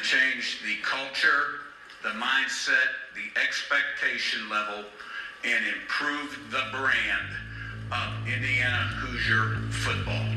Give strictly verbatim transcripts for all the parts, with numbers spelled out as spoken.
change the culture, the mindset, the expectation level, and improve the brand of Indiana Hoosier football.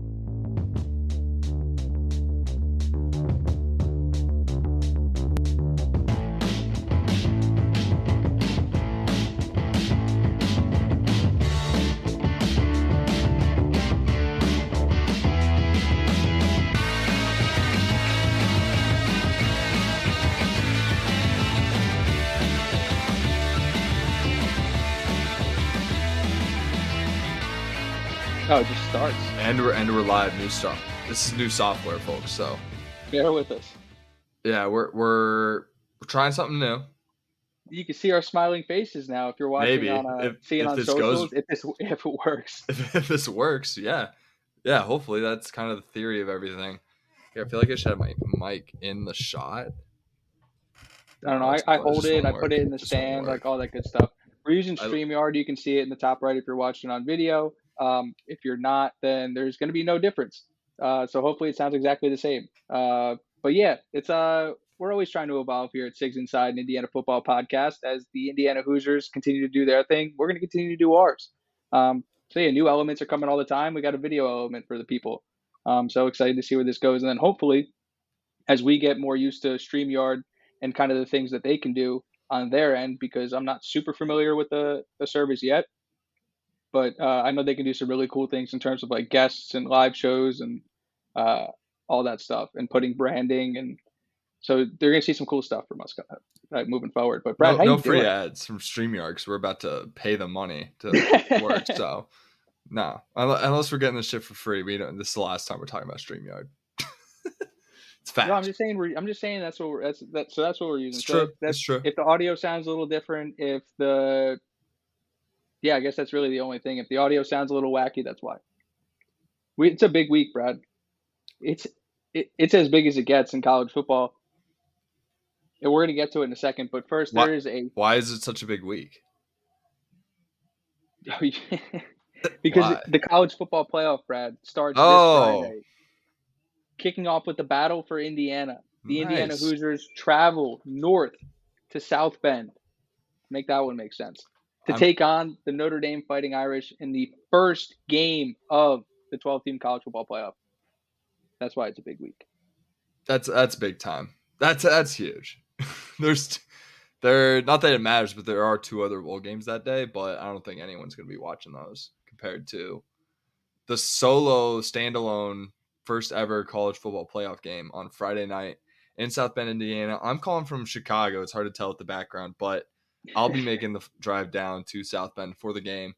Oh, it just starts. And we're and we're live. New stuff. This is new software, folks. So bear with us. Yeah, we're we're we're trying something new. You can see our smiling faces now if you're watching Maybe. on uh, If- seeing if on this socials. goes- If this if it works, If, if this works, yeah, yeah. Hopefully, that's kind of the theory of everything. Yeah, I feel like I should have my mic in the shot. I don't know. I, it's- I it hold just it. won't I work. put it in the Just won't stand, work. like all that good stuff. We're using I- StreamYard. You can see it in the top right if you're watching on video. Um, if you're not, then there's going to be no difference. Uh, so hopefully it sounds exactly the same. Uh, but yeah, it's uh, we're always trying to evolve here at Sigs Inside, an Indiana football podcast. As the Indiana Hoosiers continue to do their thing, we're going to continue to do ours. Um, so yeah, new elements are coming all the time. We got a video element for the people. Um, so excited to see where this goes, and then hopefully, as we get more used to StreamYard and kind of the things that they can do on their end, because I'm not super familiar with the, the service yet, but uh, I know they can do some really cool things in terms of like guests and live shows and uh, all that stuff, and putting branding, and so they're gonna see some cool stuff from us uh, moving forward. But Brad, no how no you free doing? ads from StreamYard because we're about to pay them money to work. So no, unle- unless we're getting this shit for free, we don't. This is the last time we're talking about StreamYard. It's fact. No, I'm just saying. We're, I'm just saying that's what we're. That's that. So that's what we're using. It's So true. if that's It's true. If the audio sounds a little different, if the yeah, I guess that's really the only thing. If the audio sounds a little wacky, that's why. We, it's a big week, Brad. It's it, it's as big as it gets in college football. And we're going to get to it in a second, but first Why- there is a Why is it such a big week? because Why? the college football playoff, Brad, starts Oh. this Friday, kicking off with the battle for Indiana. The Indiana Nice. Hoosiers travel north to South Bend. Make that one make sense. To I'm- take on the Notre Dame Fighting Irish in the first game of the twelve-team college football playoff. That's why it's a big week. That's that's big time. That's that's huge. There's there not that it matters, but there are two other bowl games that day. But I don't think anyone's going to be watching those compared to the solo standalone first ever college football playoff game on Friday night in South Bend, Indiana. I'm calling from Chicago. It's hard to tell with the background, but I'll be making the drive down to South Bend for the game,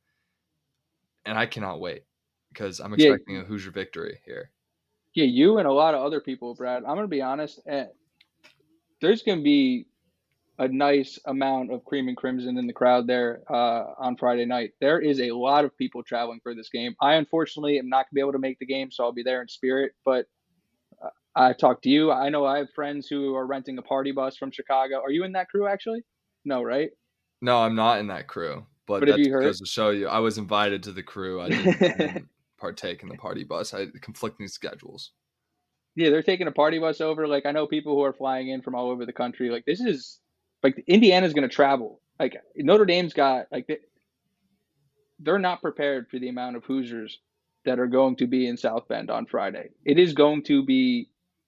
and I cannot wait because I'm Yeah. expecting a Hoosier victory here. Yeah, you and a lot of other people, Brad. I'm going to be honest. eh, There's going to be a nice amount of cream and crimson in the crowd there uh, on Friday night. There is a lot of people traveling for this game. I unfortunately am not going to be able to make the game, so I'll be there in spirit. But uh, I talked to you. I know I have friends who are renting a party bus from Chicago. Are you in that crew actually? No, right? No, I'm not in that crew, but, But have that you heard- goes to show you I was invited to the crew. I didn't, I didn't partake in the party bus. I had conflicting schedules. Yeah, they're taking a party bus over. Like, I know people who are flying in from all over the country. Like, this is like Indiana's going to travel. Like, Notre Dame's got like they, they're not prepared for the amount of Hoosiers that are going to be in South Bend on Friday. It is going to be.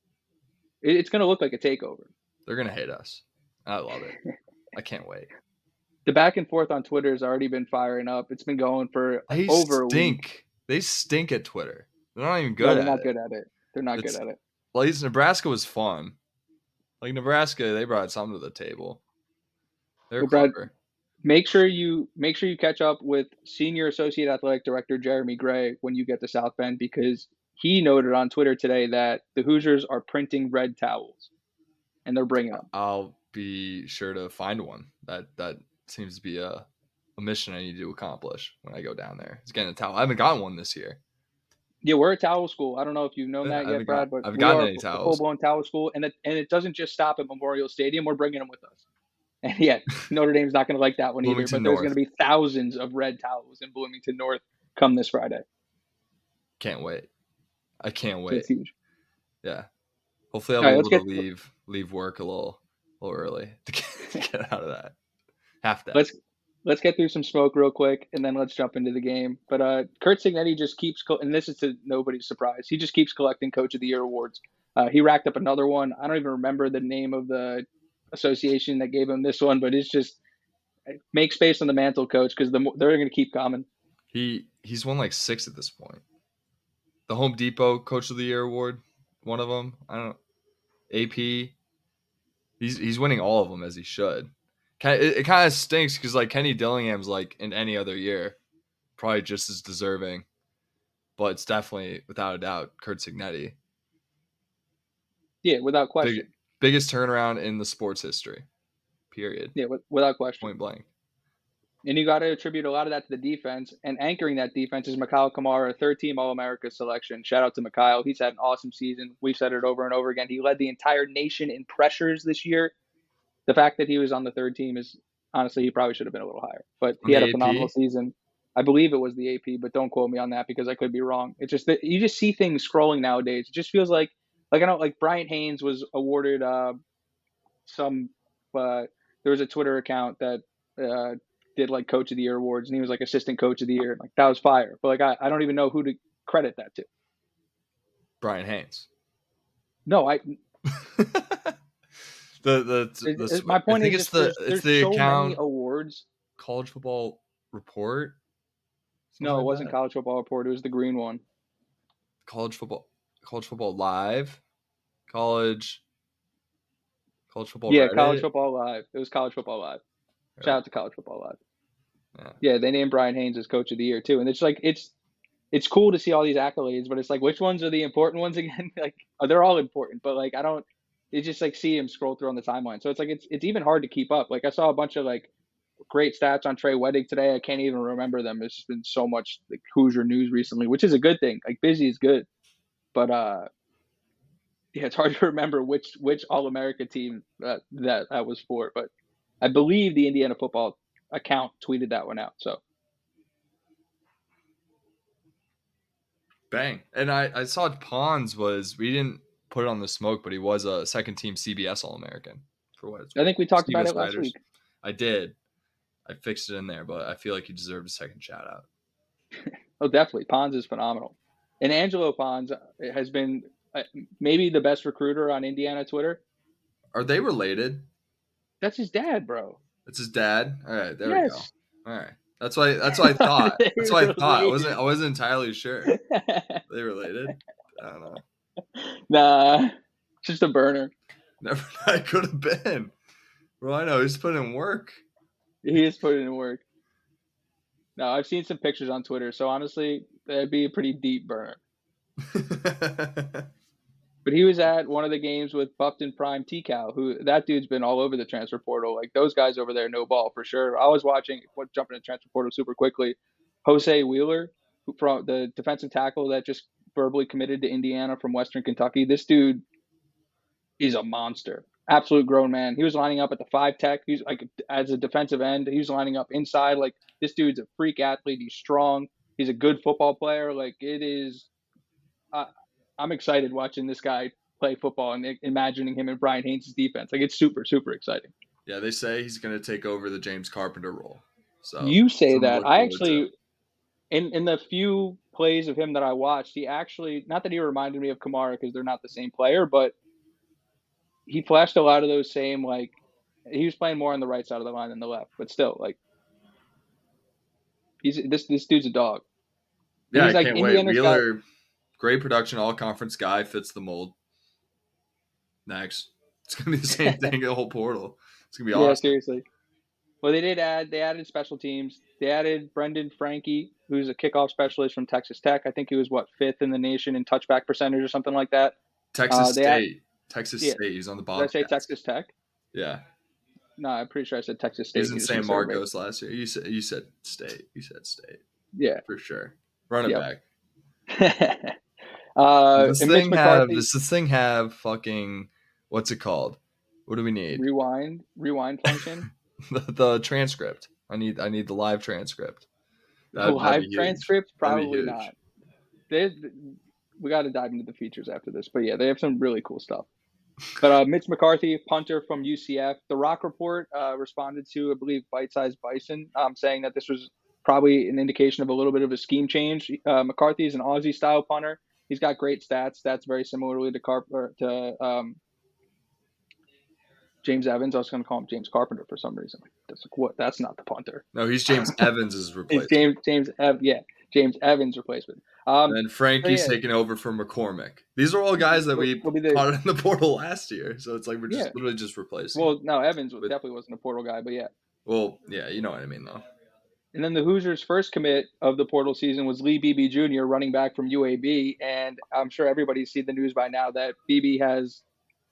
it- It's going to look like a takeover. They're gonna hate us. I love it. I can't wait. The back and forth on Twitter has already been firing up. It's been going for They over a week. stink. They stink at Twitter. They're not even good No, they're at not it. good at it. They're not It's- good at it. Well, at least Nebraska was fun. Like Nebraska, they brought something to the table. They're Well, Brad, clever. Make sure you make sure you catch up with Senior Associate Athletic Director Jeremy Gray when you get to South Bend, because he noted on Twitter today that the Hoosiers are printing red towels, and they're bringing them. I'll be sure to find one. That that seems to be a, a mission I need to accomplish when I go down there. It's getting a towel. I haven't gotten one this year. Yeah, we're a towel school. I don't know if you've known I that haven't yet, Brad, got- but I've we gotten are any a towels. full-blown towel school, and it, and it doesn't just stop at Memorial Stadium. We're bringing them with us. And yeah, Notre Dame's not going to like that one either, but Bloomington there's North. going to be thousands of red towels in Bloomington North come this Friday. Can't wait. I can't So wait. it's huge. Yeah. Hopefully, I'll All be right, let's able to get leave leave work a little a little early to get, to get out of that half day. let's let's get through some smoke real quick, and then let's jump into the game. But uh, Kurt Signetti just keeps, co- and this is to nobody's surprise, he just keeps collecting Coach of the Year awards. Uh, he racked up another one. I don't even remember the name of the association that gave him this one, but it's just make space on the mantle, Coach, because the, they're going to keep coming. He he's won like six at this point. The Home Depot Coach of the Year award, one of them. I don't know. A P. He's he's winning all of them as he should. It, it kind of stinks because like Kenny Dillingham's like in any other year, probably just as deserving, but it's definitely without a doubt Kurt Signetti. Yeah, without question. Big, biggest turnaround in the sports history. Period. Yeah, without question. Point blank. And you got to attribute a lot of that to the defense. And anchoring that defense is Mikhail Kamara, third-team All-America selection. Shout out to Mikhail. He's had an awesome season. We've said it over and over again. He led the entire nation in pressures this year. The fact that he was on the third team is, honestly, he probably should have been a little higher. But he had a phenomenal season. I believe it was the A P, but don't quote me on that because I could be wrong. It's just that you just see things scrolling nowadays. It just feels like, like I know, like Bryant Haynes was awarded uh, some, uh, there was a Twitter account that uh, did like Coach of the Year awards, and he was like Assistant Coach of the Year. Like that was fire. But like I, I don't even know who to credit that to. Bryant Haynes. No, I. the the, it, the it, my point I think is, it's the there's, it's there's the so account many awards. College Football Report. No, like it wasn't that. College Football Report. It was the green one. College football, college football live, college, college football. Yeah, Reddit. College Football Live. It was College Football Live. Really? Shout out to College Football Live. Yeah. yeah, they named Bryant Haynes as Coach of the Year too, and it's like it's it's cool to see all these accolades, but it's like which ones are the important ones again? Like oh, they're all important, but like I don't. It's just like see him scroll through on the timeline, so it's like it's it's even hard to keep up. Like I saw a bunch of like great stats on Trey Weddick today. I can't even remember them. It's just been so much like Hoosier news recently, which is a good thing. Like busy is good, but uh, yeah, it's hard to remember which which All America team that, that that was for. But I believe the Indiana football account tweeted that one out. So bang, and I I saw Pons was we didn't put it on the smoke, but he was a second team C B S All American for what it's worth. I think we talked C B about S it last writers. week. I did. I fixed it in there, but I feel like he deserved a second shout out. Oh, definitely. Pons is phenomenal. And Angelo Pons has been uh, maybe the best recruiter on Indiana Twitter. Are they related? That's his dad, bro. It's his dad. All right, there yes. we go. All right, that's why. That's what I thought. That's what I thought. I wasn't. I wasn't entirely sure. Are they related? I don't know. Nah, just a burner. Never. I could have been. Well, I know he's putting in work. He is putting in work. No, I've seen some pictures on Twitter, so honestly, that'd be a pretty deep burner. But he was at one of the games with Buffton Prime T-Cal, who that dude's been all over the transfer portal. Like those guys over there know ball for sure. I was watching, jumping in the transfer portal super quickly. Jose Wheeler, who, from the defensive tackle that just verbally committed to Indiana from Western Kentucky. This dude is a monster. Absolute grown man. He was lining up at the five tech. He's like as a defensive end. He was lining up inside. Like this dude's a freak athlete. He's strong. He's a good football player. Like it is. Uh, I'm excited watching this guy play football and imagining him in Bryant Haynes' defense. Like it's super, super exciting. Yeah, they say he's going to take over the James Carpenter role. So you say that. I actually, in in the few plays of him that I watched, he actually, not that he reminded me of Kamara because they're not the same player, but he flashed a lot of those same, like, he was playing more on the right side of the line than the left, but still, like, he's this this dude's a dog. Yeah, he's I like can't Indiana's wait. Wheeler, got, great production, all-conference guy, fits the mold. Next. It's going to be the same thing in the whole portal. It's going to be awesome. Yeah, seriously. Well, they did add, they added special teams. They added Brendan Franke, who's a kickoff specialist from Texas Tech. I think he was, what, fifth in the nation in touchback percentage or something like that. Texas uh, State. Add, Texas yeah. State. He's on the Did bottom. I say Texas Tech? Yeah. No, I'm pretty sure I said Texas State. He's in San Marcos last year. You said you said State. You said State. Yeah. For sure. Run it yep. back. uh, does, this and thing Mitch have, McCarthy, does this thing have fucking, what's it called? What do we need? Rewind. Rewind function? the, the transcript. I need I need the live transcript. The live transcript? Probably not. They, we got to dive into the features after this. But yeah, they have some really cool stuff. But uh, Mitch McCarthy, punter from U C F, the Rock Report uh, responded to, I believe, Bite Size Bison, um, saying that this was probably an indication of a little bit of a scheme change. Uh, McCarthy is an Aussie-style punter. He's got great stats. Stats very similarly to Carp or to um, James Evans. I was going to call him James Carpenter for some reason. That's like, what? That's not the punter. No, he's James Evans' It's replacement. James James Ev- yeah James Evans' replacement. Um, And then Frankie's yeah. taking over for McCormick. These are all guys that we He'll be the- caught in the portal last year. So it's like we're just Yeah. literally just replacing. well, no, Evans was, With- definitely wasn't a portal guy, but yeah. well, yeah, you know what I mean, though. And then the Hoosiers' first commit of the portal season was Lee Beebe Junior, running back from U A B. And I'm sure everybody's seen the news by now that Beebe has,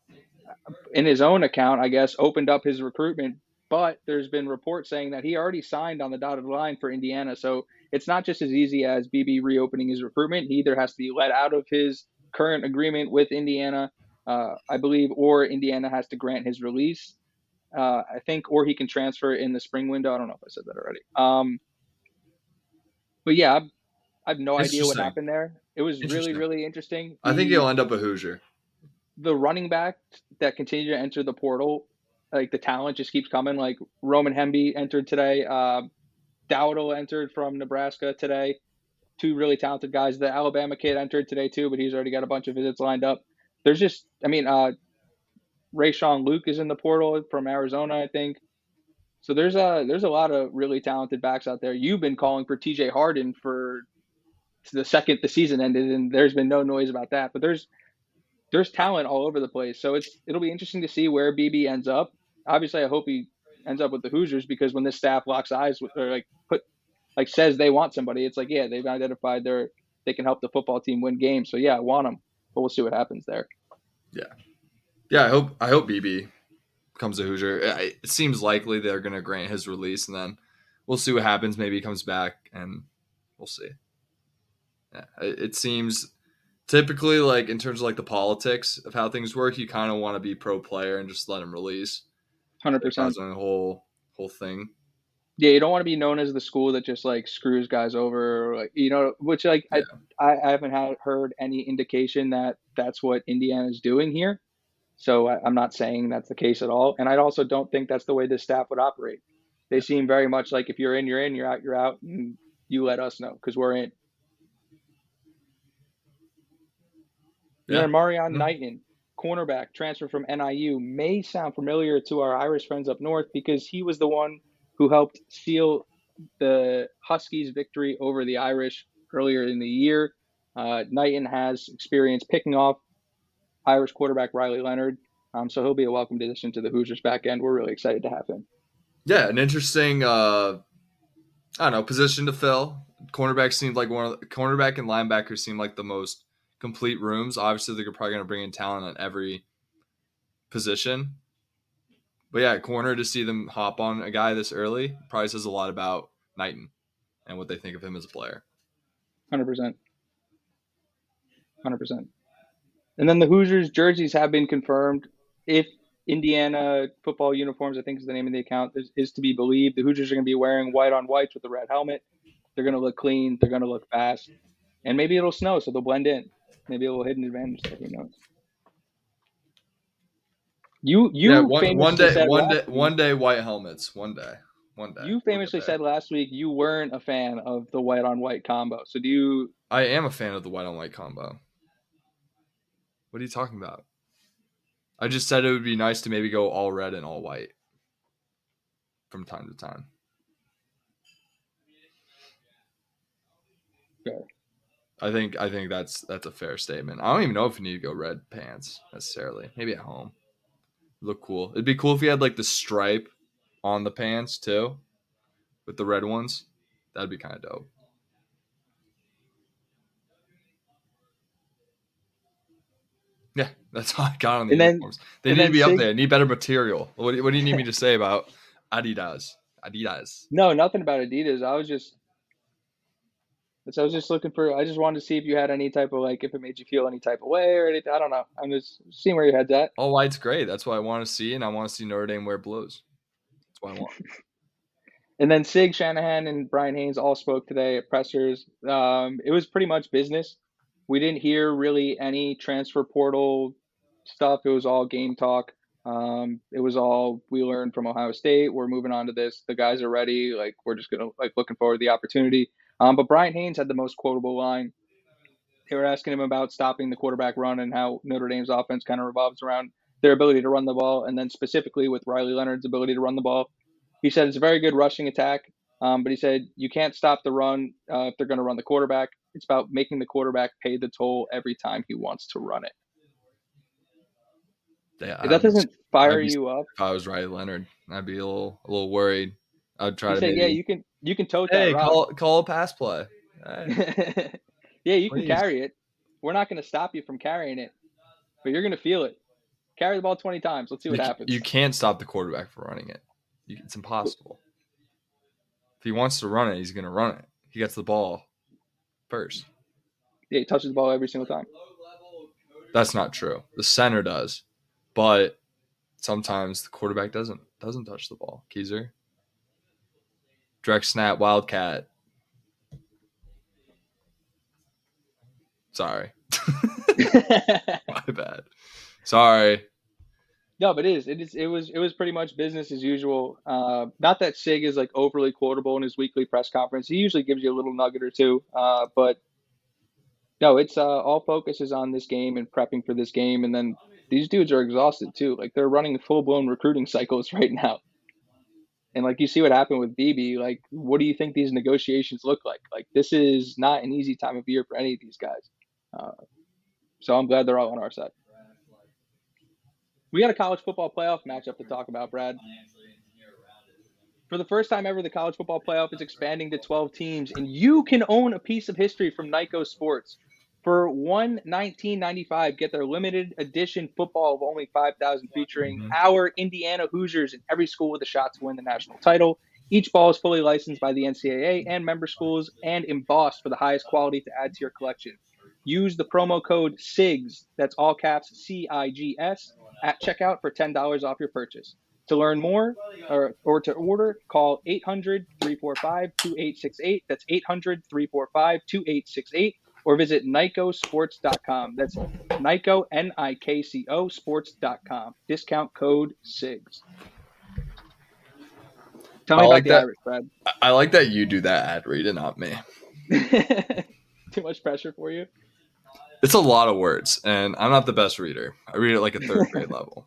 in his own account, I guess, opened up his recruitment. But there's been reports saying that he already signed on the dotted line for Indiana. So it's not just as easy as Beebe reopening his recruitment. He either has to be let out of his current agreement with Indiana, uh, I believe, or Indiana has to grant his release. Uh, I think, or he can transfer in the spring window. I don't know if I said that already. Um, but yeah, I've, I have no idea what Interesting. happened there. It was really, Interesting. really interesting. I think The- he'll end up a Hoosier. the running back that continue to enter the portal, like the talent just keeps coming. Like Roman Hemby entered today. Uh, Dowdle entered from Nebraska today. Two really talented guys. The Alabama kid entered today too, but he's already got a bunch of visits lined up. There's just, I mean, uh, Rayshawn Luke is in the portal from Arizona, I think. So there's a there's a lot of really talented backs out there. You've been calling for T J Harden for the second the season ended, and there's been no noise about that. But there's there's talent all over the place. So it's it'll be interesting to see where B B ends up. Obviously, I hope he ends up with the Hoosiers, because when this staff locks eyes with, or like put like says they want somebody, it's like, yeah, they've identified their they can help the football team win games. So yeah, I want them, but we'll see what happens there. Yeah, I hope I hope B B becomes a Hoosier. It it seems likely they're going to grant his release, and then we'll see what happens. Maybe he comes back, and we'll see. Yeah, it, it seems typically, like in terms of like the politics of how things work, you kind of want to be pro player and just let him release. Hundred percent. The whole whole thing. Yeah, you don't want to be known as the school that just like screws guys over, or like, you know, which like Yeah. I, I haven't had, heard any indication that that's what Indiana's doing here. So I, I'm not saying that's the case at all. And I also don't think that's the way this staff would operate. They seem very much like if you're in, you're in, you're out, you're out, and you let us know because we're in. Yeah. Yeah. Marion Mhm. Knighton, cornerback, transfer from N I U, may sound familiar to our Irish friends up north because he was the one who helped seal the Huskies' victory over the Irish earlier in the year. Uh, Knighton has experience picking off Irish quarterback Riley Leonard, um, so he'll be a welcome addition to the Hoosiers back end. We're really excited to have him. Yeah, an interesting, uh, I don't know, position to fill. Cornerback seemed like one of the cornerback and linebacker seemed like the most complete rooms. Obviously, they're probably going to bring in talent at every position. But yeah, corner to see them hop on a guy this early probably says a lot about Knighton and what they think of him as a player. one hundred percent. one hundred percent. And then the Hoosiers jerseys have been confirmed. If Indiana football uniforms, I think is the name of the account, is, is to be believed, the Hoosiers are going to be wearing white on whites with the red helmet. They're going to look clean. They're going to look fast. And maybe it'll snow, so they'll blend in. Maybe a little hidden advantage there. Who knows? You you yeah, one, famously one day, said one last day, week, one day, white helmets. One day, one day. you We'll famously get there. said last week you weren't a fan of the white on white combo. So do you? I am a fan of the white on white combo. What are you talking about? I just said it would be nice to maybe go all red and all white from time to time. Okay. I think I think that's that's a fair statement. I don't even know if you need to go red pants necessarily. Maybe at home. Look cool. It'd be cool if you had like the stripe on the pants too, with the red ones. That'd be kind of dope. Yeah, that's all I got on the And then- uniforms. They and need to then be up Sig- there. Need better material. What do, what do you need me to say about Adidas? Adidas. No, nothing about Adidas. I was just, so I was just looking for. I just wanted to see if you had any type of like, if it made you feel any type of way or anything. I don't know. I'm just seeing where your head's at. All white's great. That's what I want to see, and I want to see Notre Dame wear blues. That's what I want. And then Sig Shanahan and Brian Haynes all spoke today at pressers. Um, it was pretty much business. We didn't hear really any transfer portal stuff. It was all game talk. Um, it was all we learned from Ohio State. We're moving on to this. The guys are ready. Like we're just gonna like looking forward to the opportunity. Um, but Brian Haynes had the most quotable line. They were asking him about stopping the quarterback run and how Notre Dame's offense kind of revolves around their ability to run the ball, and then specifically with Riley Leonard's ability to run the ball. He said it's a very good rushing attack, um, but he said you can't stop the run uh, if they're going to run the quarterback. It's about making the quarterback pay the toll every time he wants to run it. Yeah, If that doesn't fire be, you up, if I was Riley Leonard, I'd be a little a little worried. I'd try he to said, maybe, yeah, you can you can tote hey, that rock. call call a pass play. Hey, yeah, you please. can carry it. We're not going to stop you from carrying it, but you're going to feel it. Carry the ball twenty times. Let's see what you, happens. You can't stop the quarterback from running it. You, it's impossible. If he wants to run it, he's going to run it. He gets the ball first. Yeah, he touches the ball every single time. That's not true. The center does, but sometimes the quarterback doesn't doesn't touch the ball. Keezer, direct snap, wildcat. Sorry, my bad. Sorry. No, but it is. It is. It was. It was pretty much business as usual. Uh, not that Sig is like overly quotable in his weekly press conference. He usually gives you a little nugget or two. Uh, but no, it's uh, all focus is on this game and prepping for this game. And then these dudes are exhausted too. Like they're running full blown recruiting cycles right now. And like you see what happened with B B. Like, what do you think these negotiations look like? Like this is not an easy time of year for any of these guys. Uh, so I'm glad they're all on our side. We got a college football playoff matchup to talk about, Brad. For the first time ever, the college football playoff is expanding to twelve teams, and you can own a piece of history from Nyco Sports. For one hundred nineteen dollars and ninety-five cents, get their limited edition football of only five thousand featuring mm-hmm. our Indiana Hoosiers and every school with a shot to win the national title. Each ball is fully licensed by the N C double A and member schools and embossed for the highest quality to add to your collection. Use the promo code SIGS, that's all caps C I G S, at checkout for ten dollars off your purchase. To learn more or, or to order, call eight hundred, three four five, two eight six eight. That's eight hundred, three four five, two eight six eight. Or visit Nyco Sports dot com. That's Nyco, N I K C O, sports dot com. Discount code SIGS. Tell me I about like the that. Irish, Brad. I like that you do that ad read and not me. Too much pressure for you? It's a lot of words, and I'm not the best reader. I read it like a third grade level.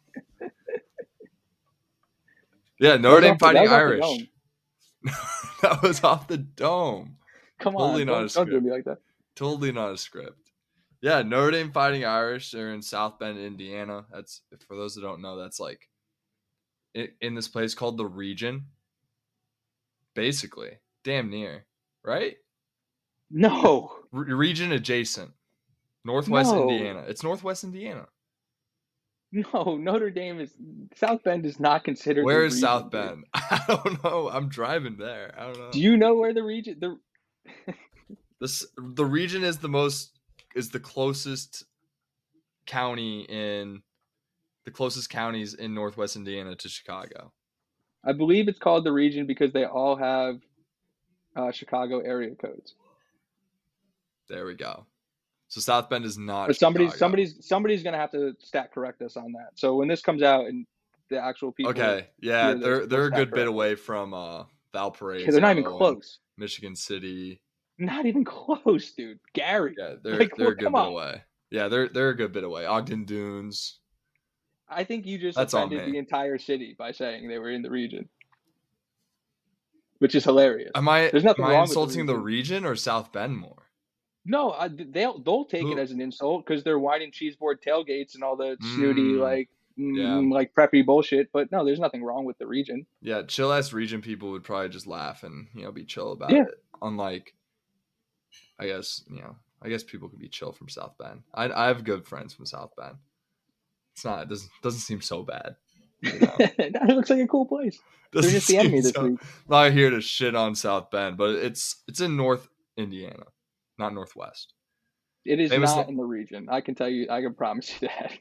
Yeah, Notre Dame Fighting Irish. That was off the dome. Come totally on, not don't, a script. don't do me like that. Totally not a script. Yeah, Notre Dame Fighting Irish. They're in South Bend, Indiana. That's, for those that don't know, that's like in, in this place called the Region. Basically, damn near, right? No. Re- region adjacent. Northwest No. Indiana. It's Northwest Indiana. No, Notre Dame is South Bend is not considered. Where the is region, South dude. Bend? I don't know. I'm driving there. I don't know. Do you know where the region the This the region is the most is the closest county in the closest counties in Northwest Indiana to Chicago. I believe it's called the region because they all have uh, Chicago area codes. There we go. So South Bend is not. But somebody's Chicago. somebody's somebody's gonna have to stat correct us on that. So when this comes out and the actual people, Okay, yeah, hear they're this, they're a stat good bit correct. away from uh, Valparaiso. Yeah, they're not even and close. Michigan City. Not even close, dude. Gary. Yeah, they're Like, they're a well, good come bit on. away. Yeah, they're they're a good bit away. Ogden Dunes. I think you just That's on offended me. the entire city by saying they were in the region, which is hilarious. Am I There's nothing am I wrong with the insulting the region. region or South Bend more? No, I, they'll they'll take Who- it as an insult because they're wine and cheese board tailgates and all the snooty Mm, like mm, yeah. like preppy bullshit. But no, there's nothing wrong with the region. Yeah, chill ass region people would probably just laugh and, you know, be chill about Yeah. it. Unlike, I guess, you know, I guess people could be chill from South Bend. I I have good friends from South Bend. It's not, it doesn't doesn't seem so bad. You know? It looks like a cool place. They're Doesn't just the enemy seem this so- week. I'm not here to shit on South Bend, but it's it's in North Indiana, not Northwest. It is Famous not lo- in the region. I can tell you. I can promise you that.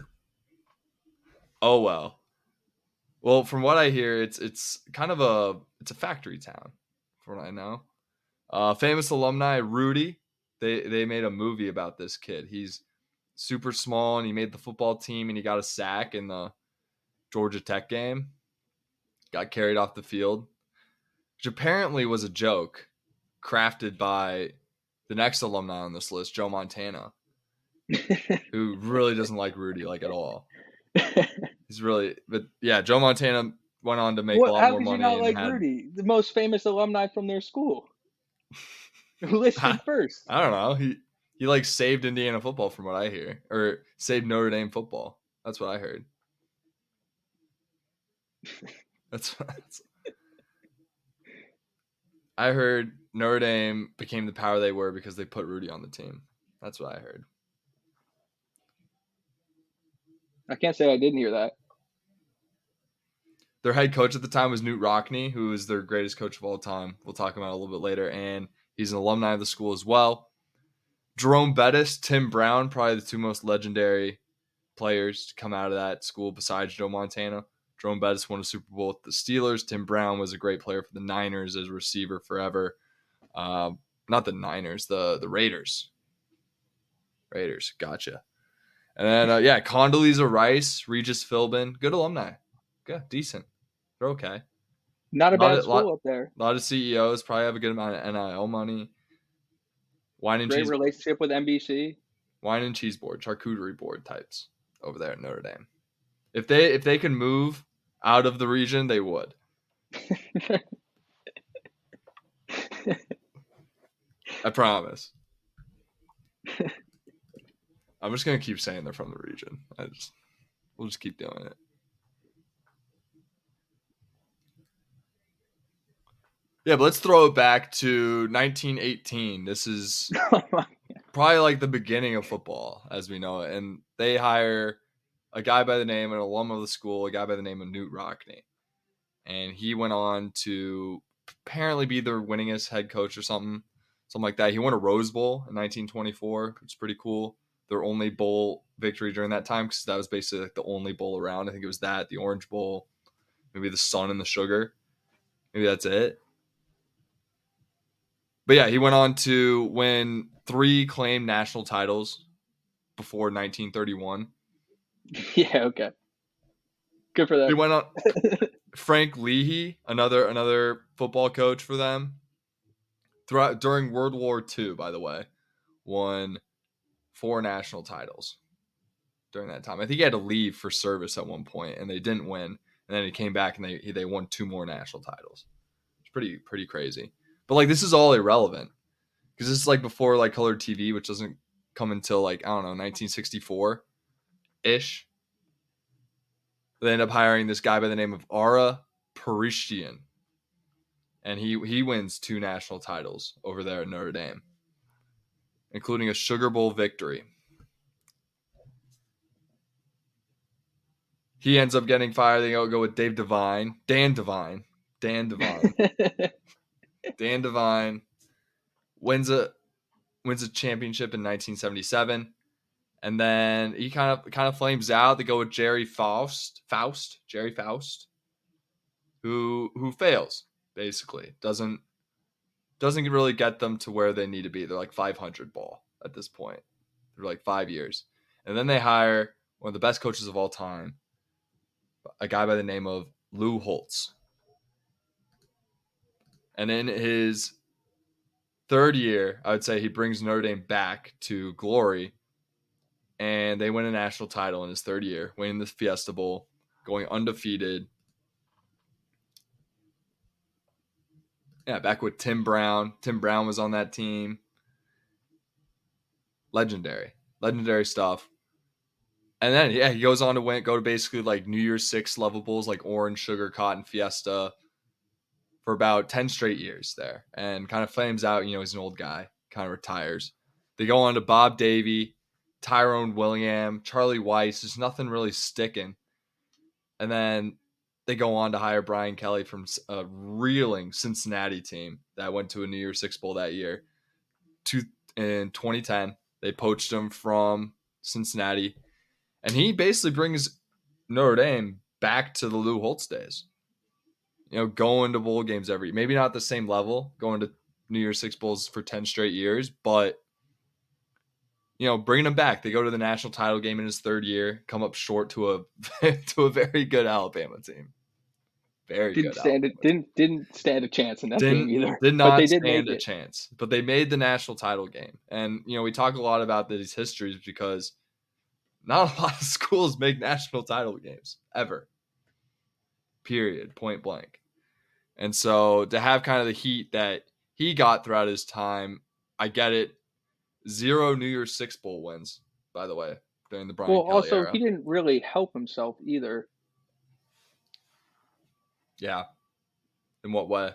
Oh well. Well, from what I hear, it's it's kind of a it's a factory town, from what I know. Uh, famous alumni Rudy, they they made a movie about this kid. He's super small, and he made the football team, and he got a sack in the Georgia Tech game. Got carried off the field, which apparently was a joke crafted by the next alumni on this list, Joe Montana, who really doesn't like Rudy like at all. He's really, but yeah, Joe Montana went on to make What? a lot How more could you money not and like had, Rudy, the most famous alumni from their school, who listed first? I don't know. He he like saved Indiana football from what I hear, or saved Notre Dame football. That's what I heard. That's, that's I heard Notre Dame became the power they were because they put Rudy on the team. That's what I heard. I can't say I didn't hear that. Their head coach at the time was Knute Rockne, who is their greatest coach of all time. We'll talk about it a little bit later, and he's an alumni of the school as well. Jerome Bettis, Tim Brown, probably the two most legendary players to come out of that school besides Joe Montana. Jerome Bettis won a Super Bowl with the Steelers. Tim Brown was a great player for the Niners as a receiver forever. Uh, not the Niners, the, the Raiders. Raiders, gotcha. And then, uh, yeah, Condoleezza Rice, Regis Philbin, good alumni. Good, decent. They're okay. Not a Lot bad of- school lot- up there. A lot of C E Os probably have a good amount of N I L money. Wine and Great cheese, relationship with N B C. wine and cheese board, charcuterie board types over there at Notre Dame. If they if they can move out of the region, they would. I promise. I'm just gonna keep saying they're from the region. I just we'll just keep doing it. Yeah, but let's throw it back to nineteen eighteen. This is probably like the beginning of football as we know it. And they hire a guy by the name, an alum of the school, a guy by the name of Knute Rockne. And he went on to apparently be their winningest head coach or something, something like that. He won a Rose Bowl in nineteen twenty-four, which is pretty cool. Their only bowl victory during that time, because that was basically like the only bowl around. I think it was that, the Orange Bowl, maybe the Sun and the Sugar. Maybe that's it. But yeah, he went on to win three claimed national titles before nineteen thirty-one. Yeah, okay. Good for them. He went on. Frank Leahy, another another football coach for them, throughout during World War Two, by the way, won four national titles during that time. I think he had to leave for service at one point, and they didn't win. And then he came back, and they they won two more national titles. It's pretty pretty crazy. But like this is all irrelevant because this is like before like color T V, which doesn't come until like I don't know nineteen sixty-four ish. They end up hiring this guy by the name of Ara Parishian, and he he wins two national titles over there at Notre Dame, including a Sugar Bowl victory. He ends up getting fired. They go go with Dave Devine, Dan Devine, Dan Devine. Dan Devine wins a wins a championship in nineteen seventy-seven, and then he kind of kind of flames out. They go with Jerry Faust, Faust, Jerry Faust, who who fails basically doesn't doesn't really get them to where they need to be. They're like five hundred ball at this point. They're like five years, and then they hire one of the best coaches of all time, a guy by the name of Lou Holtz. And in his third year, I would say he brings Notre Dame back to glory. And they win a national title in his third year, winning the Fiesta Bowl, going undefeated. Yeah, back with Tim Brown. Tim Brown was on that team. Legendary. Legendary stuff. And then, yeah, he goes on to win, go to basically like New Year's Six level bowls like Orange, Sugar, Cotton, Fiesta, for about ten straight years there, and kind of flames out. You know, he's an old guy, kind of retires. They go on to Bob Davie, Tyrone William, Charlie Weiss. There's nothing really sticking. And then they go on to hire Brian Kelly from a reeling Cincinnati team that went to a New Year's Six Bowl that year. Two, in twenty ten, they poached him from Cincinnati, and he basically brings Notre Dame back to the Lou Holtz days. You know, going to bowl games every, maybe not the same level, going to New Year's Six Bowls for ten straight years, but you know, bringing him back. They go to the national title game in his third year, come up short to a to a very good Alabama team. Very Didn't good. stand Alabama it. Didn't didn't stand a chance in that didn't, game either. Did but not they did stand make a it. chance. But they made the national title game. And, you know, we talk a lot about these histories because not a lot of schools make national title games ever. Period. Point blank. And so to have kind of the heat that he got throughout his time, I get it. Zero New Year's Six Bowl wins, by the way, during the Brian Well, Kelly also era. he didn't really help himself either. Yeah. In what way?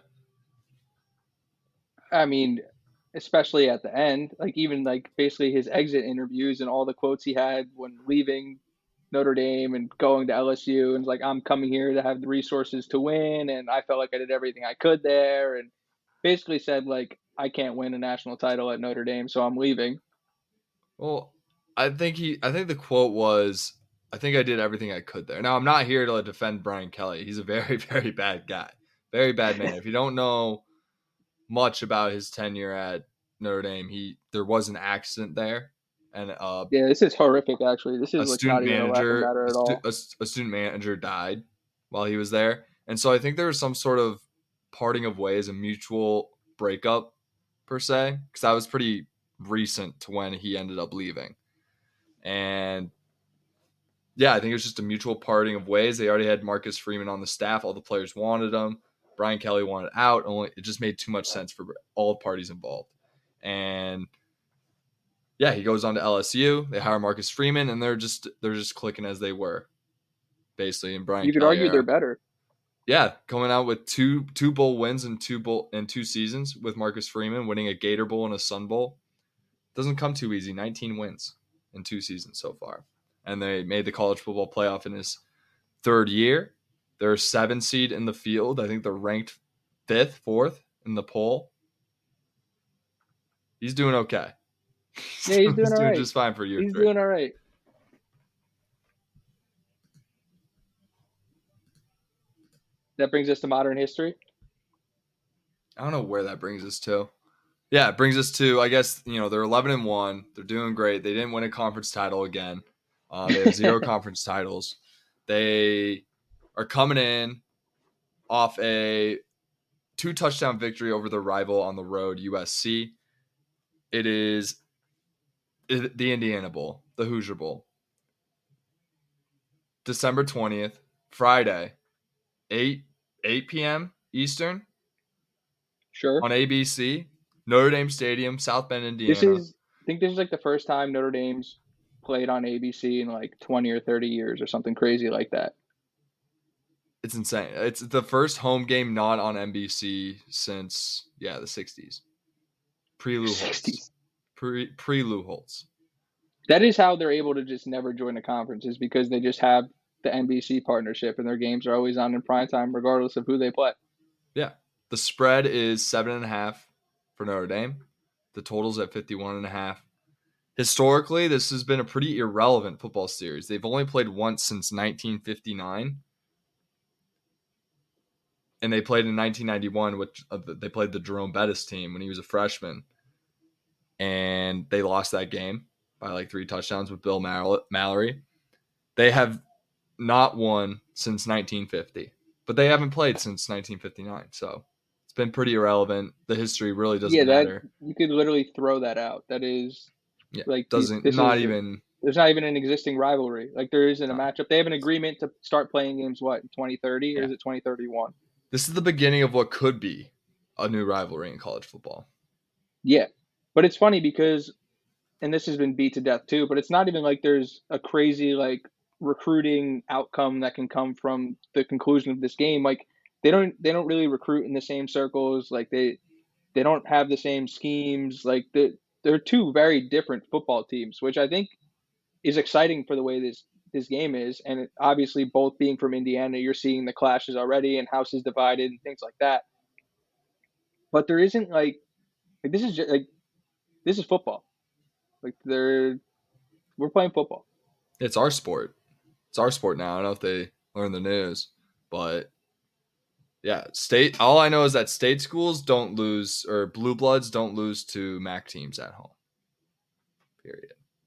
I mean, especially at the end, like even like basically his exit interviews and all the quotes he had when leaving Notre Dame and going to L S U, and like, I'm coming here to have the resources to win, and I felt like I did everything I could there, and basically said like, I can't win a national title at Notre Dame, so I'm leaving. Well, I think he I think the quote was, I think I did everything I could there. Now, I'm not here to defend Brian Kelly. He's a very, very bad guy. Very bad man. If you don't know much about his tenure at Notre Dame, he there was an accident there, and uh, Yeah, this is horrific. Actually, this a is like not student even a laughing manager, matter a, at stu- all. a, a student manager died while he was there, and so I think there was some sort of parting of ways, a mutual breakup per se, because that was pretty recent to when he ended up leaving, and yeah, I think it was just a mutual parting of ways. They already had Marcus Freeman on the staff; all the players wanted him. Brian Kelly wanted out. Only it just made too much sense for all parties involved, and yeah, he goes on to L S U. They hire Marcus Freeman, and they're just they're just clicking as they were, basically. In Brian You could Kelly argue era. they're better. Yeah, coming out with two two bowl wins in two bowl in two seasons with Marcus Freeman, winning a Gator Bowl and a Sun Bowl. Doesn't come too easy. nineteen wins in two seasons so far, and they made the college football playoff in his third year. They're a seven seed in the field. I think they're ranked fifth, fourth in the poll. He's doing okay. Yeah, he's doing he's all doing right. just fine for year He's three. doing all right. That brings us to modern history. I don't know where that brings us to. Yeah, it brings us to, I guess, you know, they're eleven and one. They're doing great. They didn't win a conference title again. Uh, they have zero conference titles. They are coming in off a two touchdown victory over their rival on the road, U S C. It is the Indiana Bowl, the Hoosier Bowl. December twentieth, Friday, eight p.m. Eastern. Sure. On A B C, Notre Dame Stadium, South Bend, Indiana. This is, I think this is like the first time Notre Dame's played on A B C in like twenty or thirty years or something crazy like that. It's insane. It's the first home game not on N B C since, yeah, the sixties. Pre-Lou Holtz. Pre, pre-Lou Holtz. That is how they're able to just never join a conference, is because they just have the N B C partnership and their games are always on in prime time regardless of who they play. Yeah. The spread is seven and a half for Notre Dame. The total's at fifty-one and a half. Historically, this has been a pretty irrelevant football series. They've only played once since nineteen fifty-nine. And they played in nineteen ninety-one, which uh, they played the Jerome Bettis team when he was a freshman. And they lost that game by like three touchdowns with Bill Mallory. They have not won since nineteen fifty, but they haven't played since nineteen fifty-nine. So it's been pretty irrelevant. The history really doesn't yeah, that, matter. You could literally throw that out. That is Yeah, like doesn't this not is, even. There's not even an existing rivalry. Like there isn't a No. matchup. They have an agreement to start playing games. What, in twenty thirty Yeah. or is it twenty thirty-one? This is the beginning of what could be a new rivalry in college football. Yeah, but it's funny because, and this has been beat to death too, but it's not even like there's a crazy like recruiting outcome that can come from the conclusion of this game. Like they don't they don't really recruit in the same circles. Like they they don't have the same schemes. Like the, they're two very different football teams, which I think is exciting for the way this this game is. And it, obviously both being from Indiana, you're seeing the clashes already and houses divided and things like that. But there isn't like like this is just like this is football. Like they're we're playing football. It's our sport. It's our sport now. I don't know if they learned the news, but yeah, state. All I know is that state schools don't lose, or blue bloods don't lose to M A C teams at home. Period.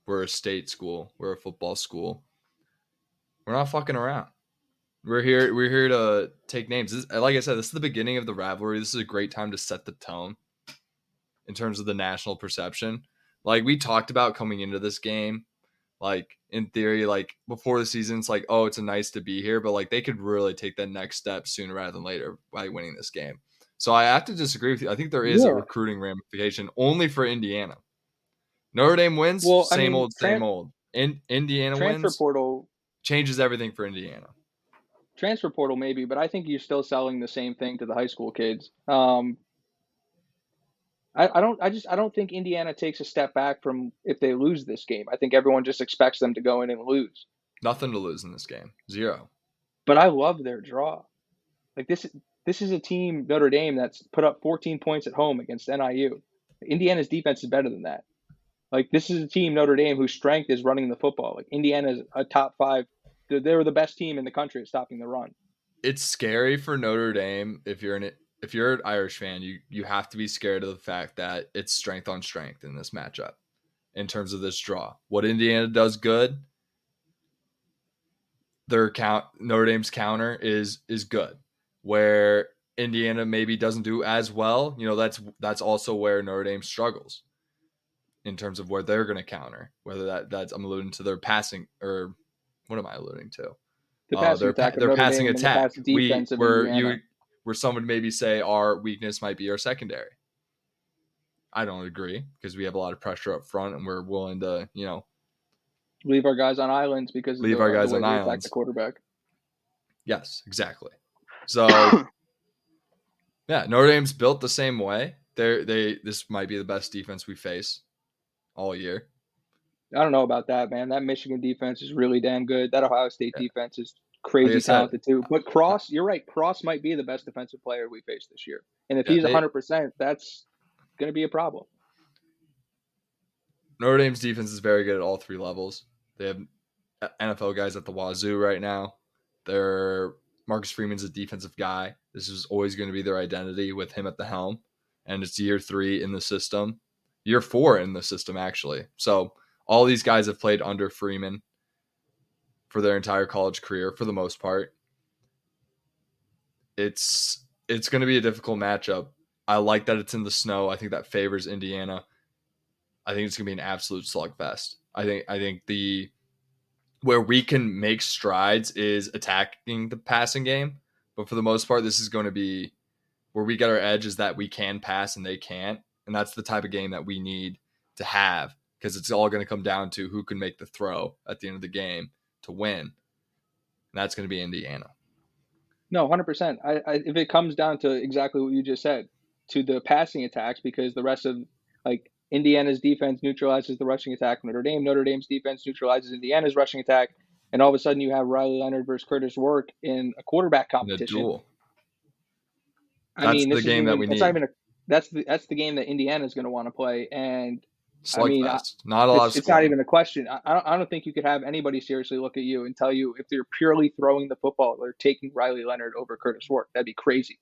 We're a state school. We're a football school. We're not fucking around. We're here. We're here to take names. This, like I said, this is the beginning of the rivalry. This is a great time to set the tone in terms of the national perception. Like we talked about coming into this game, like in theory, like before the season, it's like, oh, it's a nice to be here, but like they could really take that next step sooner rather than later by winning this game. So I have to disagree with you. I think there is Yeah. a recruiting ramification only for Indiana. Notre Dame wins, Well, I same mean, old, same tran- old. In Indiana transfer wins, portal, changes everything for Indiana. transfer portal maybe, but I think you're still selling the same thing to the high school kids. Um, I, I don't. I just. I don't think Indiana takes a step back from if they lose this game. I think everyone just expects them to go in and lose. Nothing to lose in this game. Zero. But I love their draw. Like this. This is a team, Notre Dame, that's put up fourteen points at home against N I U. Indiana's defense is better than that. Like this is a team, Notre Dame, whose strength is running the football. Like Indiana's a top five. They're, they're the best team in the country at stopping the run. It's scary for Notre Dame if you're an if you're an Irish fan. You you have to be scared of the fact that it's strength on strength in this matchup in terms of this draw. What Indiana does good, their count Notre Dame's counter is is good. Where Indiana maybe doesn't do as well, you know, that's that's also where Notre Dame struggles in terms of where they're going to counter. Whether that that's I'm alluding to their passing or what am I alluding to? The Uh, passing their attack of their Notre passing Dame and the attack. pass We defense of where Indiana. you where some would maybe say our weakness might be our secondary. I don't agree because we have a lot of pressure up front and we're willing to, you know, Leave our guys on islands because of Leave the, our guys the way on we attack islands. the quarterback. yes, exactly. So yeah, Notre Dame's built the same way. They they this might be the best defense we face all year. I don't know about that, man. That Michigan defense is really damn good. That Ohio State Yeah. defense is crazy Like I said- talented too. But Cross, you're right. Cross might be the best defensive player we face this year. And if Yeah, he's they- one hundred percent, that's going to be a problem. Notre Dame's defense is very good at all three levels. They have N F L guys at the wazoo right now. They're Marcus Freeman's a defensive guy. This is always going to be their identity with him at the helm. And it's year three in the system. Year four in the system, actually. So all these guys have played under Freeman for their entire college career, for the most part. It's it's going to be a difficult matchup. I like that it's in the snow. I think that favors Indiana. I think it's going to be an absolute slugfest. I think I think the where we can make strides is attacking the passing game, but for the most part, this is going to be where we get our edge is that we can pass and they can't, and that's the type of game that we need to have because it's all going to come down to who can make the throw at the end of the game to win, and that's going to be Indiana. No, one hundred percent. I, I, if it comes down to exactly what you just said, to the passing attacks, because the rest of, like, Indiana's defense neutralizes the rushing attack of Notre Dame. Notre Dame's defense neutralizes Indiana's rushing attack. And all of a sudden you have Riley Leonard versus Curtis Rourke in a quarterback In a competition. duel. I That's mean, the this game isn't that even, we that's not need. even a, that's the that's the game that Indiana's going to want to play, and I mean, I- Slugfest. Not a lot it's, of it's not scoring. even a question. I, I don't I don't think you could have anybody seriously look at you and tell you if they're purely throwing the football, they're taking Riley Leonard over Curtis Rourke. That'd be crazy.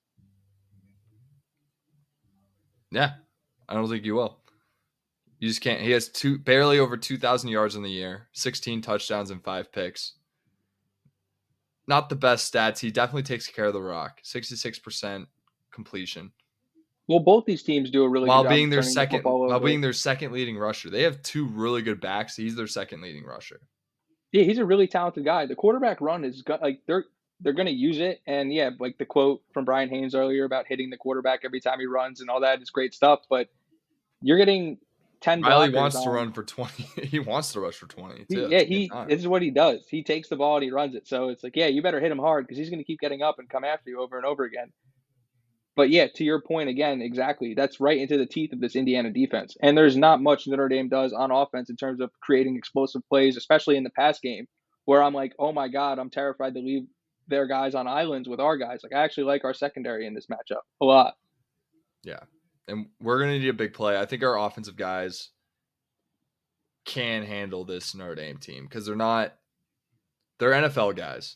Yeah, I don't think you will. You just can't. He has two barely over two thousand yards in the year, sixteen touchdowns and five picks. Not the best stats. He definitely takes care of the rock. sixty-six percent completion. Well, both these teams do a really while good job being of their turning the second football while over. being their second leading rusher. They have two really good backs. He's their second leading rusher. Yeah, he's a really talented guy. The quarterback run is go- like they're they're going to use it, and yeah, like the quote from Brian Haynes earlier about hitting the quarterback every time he runs and all that is great stuff. But you're getting ten. Riley blockers wants to on- run for twenty. He wants to rush for twenty He, too. at yeah, the same he. time. This is what he does. He takes the ball and he runs it. So it's like, yeah, you better hit him hard because he's going to keep getting up and come after you over and over again. But yeah, to your point again, exactly. That's right into the teeth of this Indiana defense. And there's not much Notre Dame does on offense in terms of creating explosive plays, especially in the pass game, where I'm like, oh my God, I'm terrified to leave their guys on islands with our guys. Like I actually like our secondary in this matchup a lot. Yeah. And we're going to need a big play. I think our offensive guys can handle this Notre Dame team because they're not, they're N F L guys.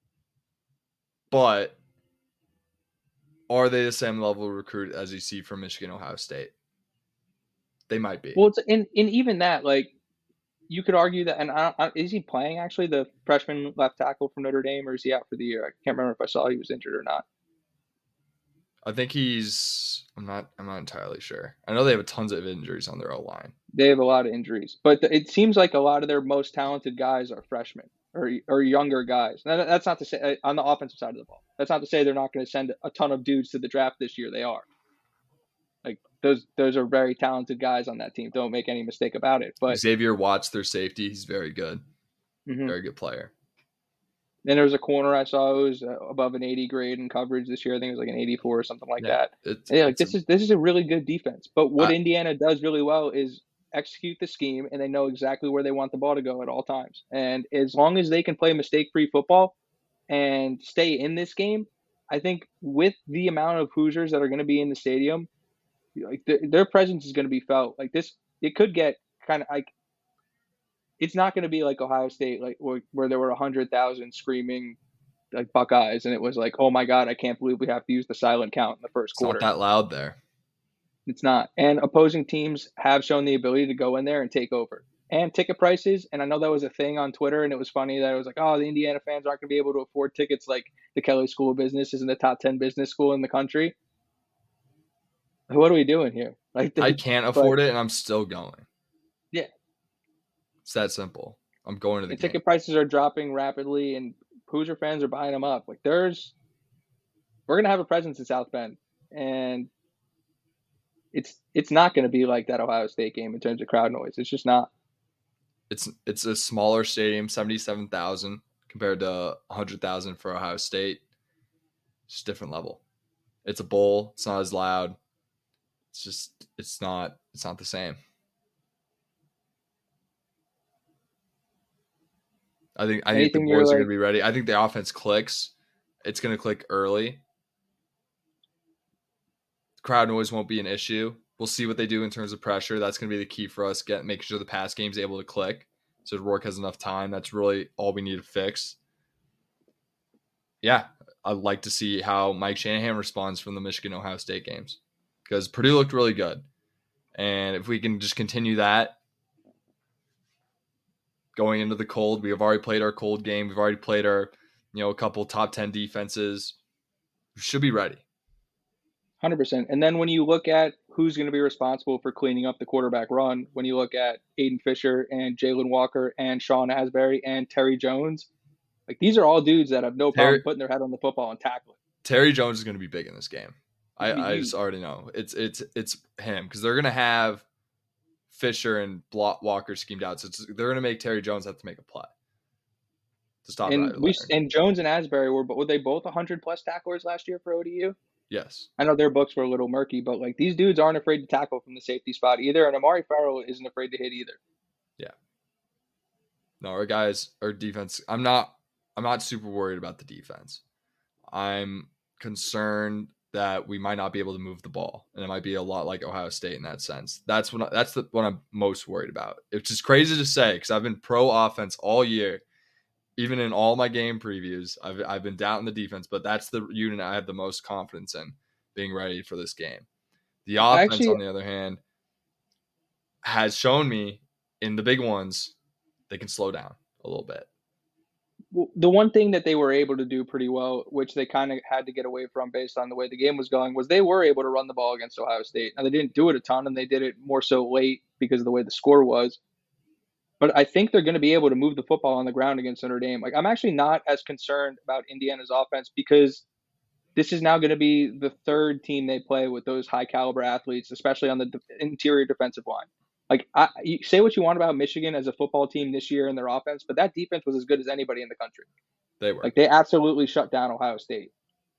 But are they the same level of recruit as you see from Michigan, Ohio State? They might be. Well, it's in in even that, like you could argue that, and I, I, is he playing actually, the freshman left tackle from Notre Dame, or is he out for the year? I can't remember if I saw he was injured or not. I think he's. I'm not. I'm not entirely sure. I know they have tons of injuries on their O line. They have a lot of injuries, but it seems like a lot of their most talented guys are freshmen or or younger guys. Now, that's not to say on the offensive side of the ball. That's not to say they're not going to send a ton of dudes to the draft this year. They are. Like those, those are very talented guys on that team. Don't make any mistake about it. But Xavier Watts, their safety, he's very good, mm-hmm. very good player. Then there was a corner I saw who was above an eighty grade in coverage this year. I think it was like an eighty-four or something like yeah, that. It's, yeah, like it's this a, is this is a really good defense. But what I, Indiana does really well is execute the scheme, and they know exactly where they want the ball to go at all times. And as long as they can play mistake-free football and stay in this game, I think with the amount of Hoosiers that are going to be in the stadium, like th- their presence is going to be felt. Like this, it could get kind of like it's not going to be like Ohio State, like where, where there were a hundred thousand screaming like Buckeyes, and it was like, oh my God, I can't believe we have to use the silent count in the first it's quarter. It's not that loud there. It's not. And opposing teams have shown the ability to go in there and take over. And ticket prices, and I know that was a thing on Twitter, and it was funny that it was like, oh, the Indiana fans aren't going to be able to afford tickets like the Kelley School of Business isn't the top ten business school in the country. What are we doing here? Like, I can't afford but, it, and I'm still going. Yeah. It's that simple. I'm going to the, the ticket prices are dropping rapidly, and Hoosier fans are buying them up. Like, there's – we're going to have a presence in South Bend, and – It's it's not going to be like that Ohio State game in terms of crowd noise. It's just not. It's it's a smaller stadium, seventy-seven thousand compared to one hundred thousand for Ohio State. It's just a different level. It's a bowl. It's not as loud. It's just it's not it's not the same. I think I Anything think the boys like, are going to be ready. I think the offense clicks. It's going to click early. Crowd noise won't be an issue. We'll see what they do in terms of pressure. That's going to be the key for us, get making sure the pass game's able to click so Rourke has enough time. That's really all we need to fix. Yeah, I'd like to see how Mike Shanahan responds from the Michigan-Ohio State games because Purdue looked really good. And if we can just continue that going into the cold, we have already played our cold game. We've already played our, you know, a couple top ten defenses. We should be ready. one hundred percent. And then when you look at who's going to be responsible for cleaning up the quarterback run, when you look at Aiden Fisher and Jalen Walker and Sean Asbury and Terry Jones, like these are all dudes that have no problem Terry, putting their head on the football and tackling. Terry Jones is going to be big in this game. I, I just already know. It's it's it's him because they're going to have Fisher and Walker schemed out. So it's, they're going to make Terry Jones have to make a play to stop. And we and Jones and Asbury were, but were they both one hundred plus tacklers last year for O D U? Yes. I know their books were a little murky, but like these dudes aren't afraid to tackle from the safety spot either, and Amari Farrell isn't afraid to hit either. Yeah. No, our guys, our defense. I'm not. I'm not super worried about the defense. I'm concerned that we might not be able to move the ball, and it might be a lot like Ohio State in that sense. That's what. I, that's the what I'm most worried about. It's just crazy to say because I've been pro offense all year. Even in all my game previews, I've I've been doubting the defense, but that's the unit I have the most confidence in being ready for this game. The offense, Actually, on the other hand, has shown me in the big ones they can slow down a little bit. The one thing that they were able to do pretty well, which they kind of had to get away from based on the way the game was going, was they were able to run the ball against Ohio State. Now, they didn't do it a ton, and they did it more so late because of the way the score was. But I think they're going to be able to move the football on the ground against Notre Dame. Like, I'm actually not as concerned about Indiana's offense because this is now going to be the third team they play with those high caliber athletes, especially on the de- interior defensive line. Like, I, you say what you want about Michigan as a football team this year and their offense, but that defense was as good as anybody in the country. They were. Like, they absolutely shut down Ohio State.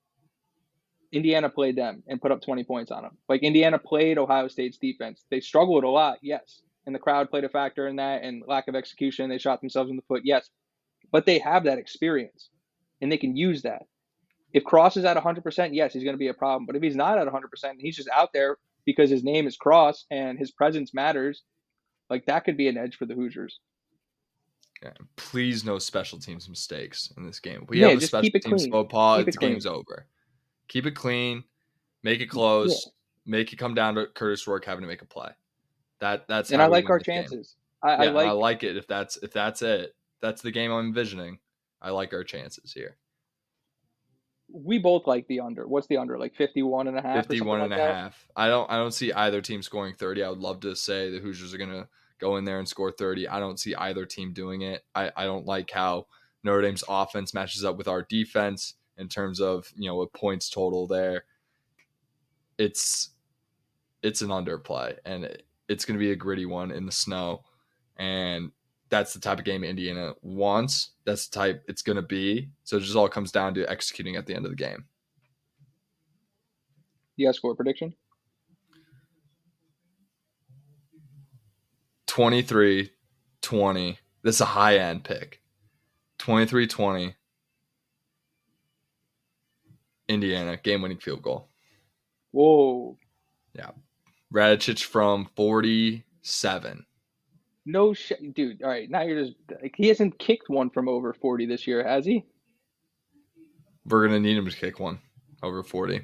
Indiana played them and put up twenty points on them. Like, Indiana played Ohio State's defense. They struggled a lot, yes. And the crowd played a factor in that, and lack of execution. They shot themselves in the foot, yes. But they have that experience, and they can use that. If Cross is at one hundred percent, yes, he's going to be a problem. But if he's not at one hundred percent, and he's just out there because his name is Cross and his presence matters, like that could be an edge for the Hoosiers. Yeah, please no special teams mistakes in this game. We yeah, have a special teams faux pas. The game's clean. over. Keep it clean. Make it close. Yeah. Make it come down to Curtis Rourke having to make a play. That that's and I like our chances. I, Yeah, I and like I like it if that's if that's it. That's the game I'm envisioning. I like our chances here. we both like the under. What's the under? Like fifty-one and a half or something fifty-one like and a that? half. I don't I don't see either team scoring thirty. I would love to say the Hoosiers are going to go in there and score thirty. I don't see either team doing it. I, I don't like how Notre Dame's offense matches up with our defense in terms of, you know, a points total there. It's it's an underplay, and it, it's going to be a gritty one in the snow. And that's the type of game Indiana wants. That's the type it's going to be. So it just all comes down to executing at the end of the game. You got a score prediction? twenty-three twenty. This is a high-end pick. twenty-three twenty. Indiana, game-winning field goal. Whoa. Yeah. Radicic from forty-seven. No shit. Dude, all right. Now you're just like, he hasn't kicked one from over forty this year, has he? We're going to need him to kick one over forty.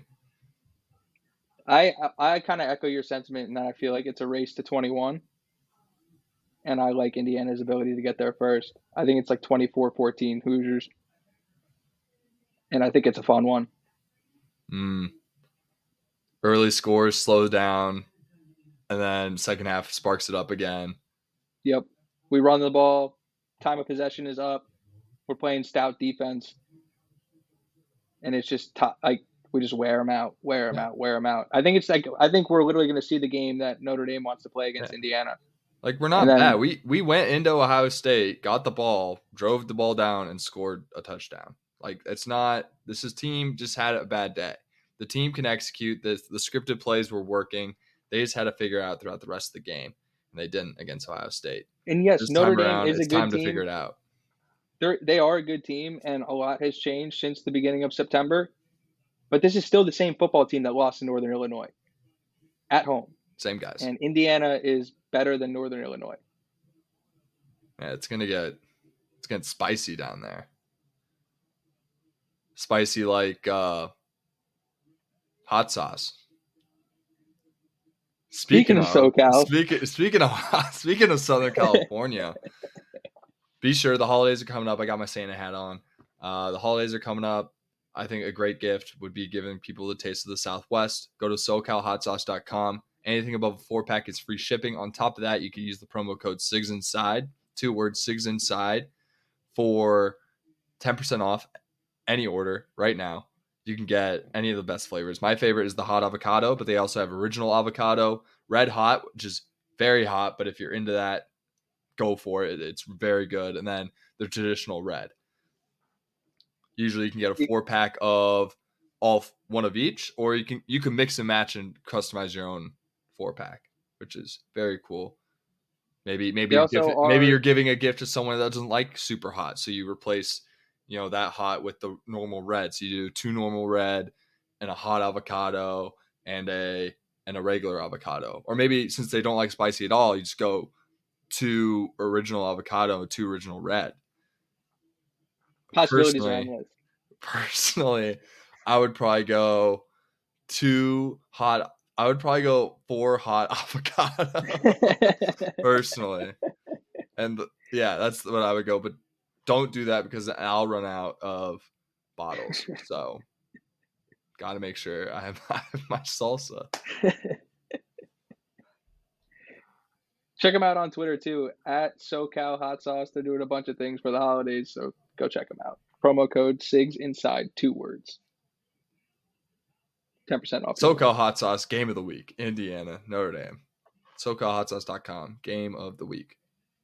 I I, I kind of echo your sentiment in that I feel like it's a race to twenty-one. And I like Indiana's ability to get there first. I think it's like twenty-four fourteen Hoosiers. And I think it's a fun one. Mm. Early scores slow down, and then second half sparks it up again. Yep. We run the ball. Time of possession is up. We're playing stout defense. And it's just t- like we just wear them out, wear them Yeah. out, wear them out. I think it's like I think we're literally going to see the game that Notre Dame wants to play against Yeah. Indiana. Like, we're not And then- bad. We we went into Ohio State, got the ball, drove the ball down, and scored a touchdown. Like, it's not – this is team just had a bad day. The team can execute. The, the scripted plays were working. They just had to figure out throughout the rest of the game, and they didn't against Ohio State. And yes, This Notre time Dame around, is a it's good time team. to figure it out. They're, they are a good team, and a lot has changed since the beginning of September. But this is still the same football team that lost to Northern Illinois at home. Same guys. And Indiana is better than Northern Illinois. Yeah, it's gonna get it's gonna get spicy down there. Spicy like uh, hot sauce. Speaking of SoCal. Speaking speaking of speaking of Southern California, be sure the holidays are coming up. I got my Santa hat on. Uh, the holidays are coming up. I think a great gift would be giving people the taste of the Southwest. Go to so cal hot sauce dot com. Anything above a four pack is free shipping. On top of that, you can use the promo code SIGSINSIDE, two words SIGSINSIDE, for ten percent off any order right now. You can get any of the best flavors. My favorite is the hot avocado, but they also have original avocado, red hot, which is very hot, but if you're into that, go for it. It's very good. And then the traditional red. Usually you can get a four pack of all one of each, or you can you can mix and match and customize your own four pack, which is very cool. Maybe maybe They you're also gift, are- maybe you're giving a gift to someone that doesn't like super hot, so you replace you know that hot with the normal red. So you do two normal red and a hot avocado and a and a regular avocado, or maybe since they don't like spicy at all, you just go two original avocado and two original red. Possibilities are Personally- endless. Personally, I would probably go two hot. I would probably go four hot avocado. Personally, and yeah, that's what I would go. But don't do that because I'll run out of bottles. So, got to make sure I have, I have my salsa. Check them out on Twitter too, at SoCal Hot Sauce. They're doing a bunch of things for the holidays, so go check them out. Promo code SIGSINSIDE, two words. ten percent off. SoCal Hot Sauce Game of the Week, Indiana, Notre Dame. so cal hot sauce dot com Game of the Week.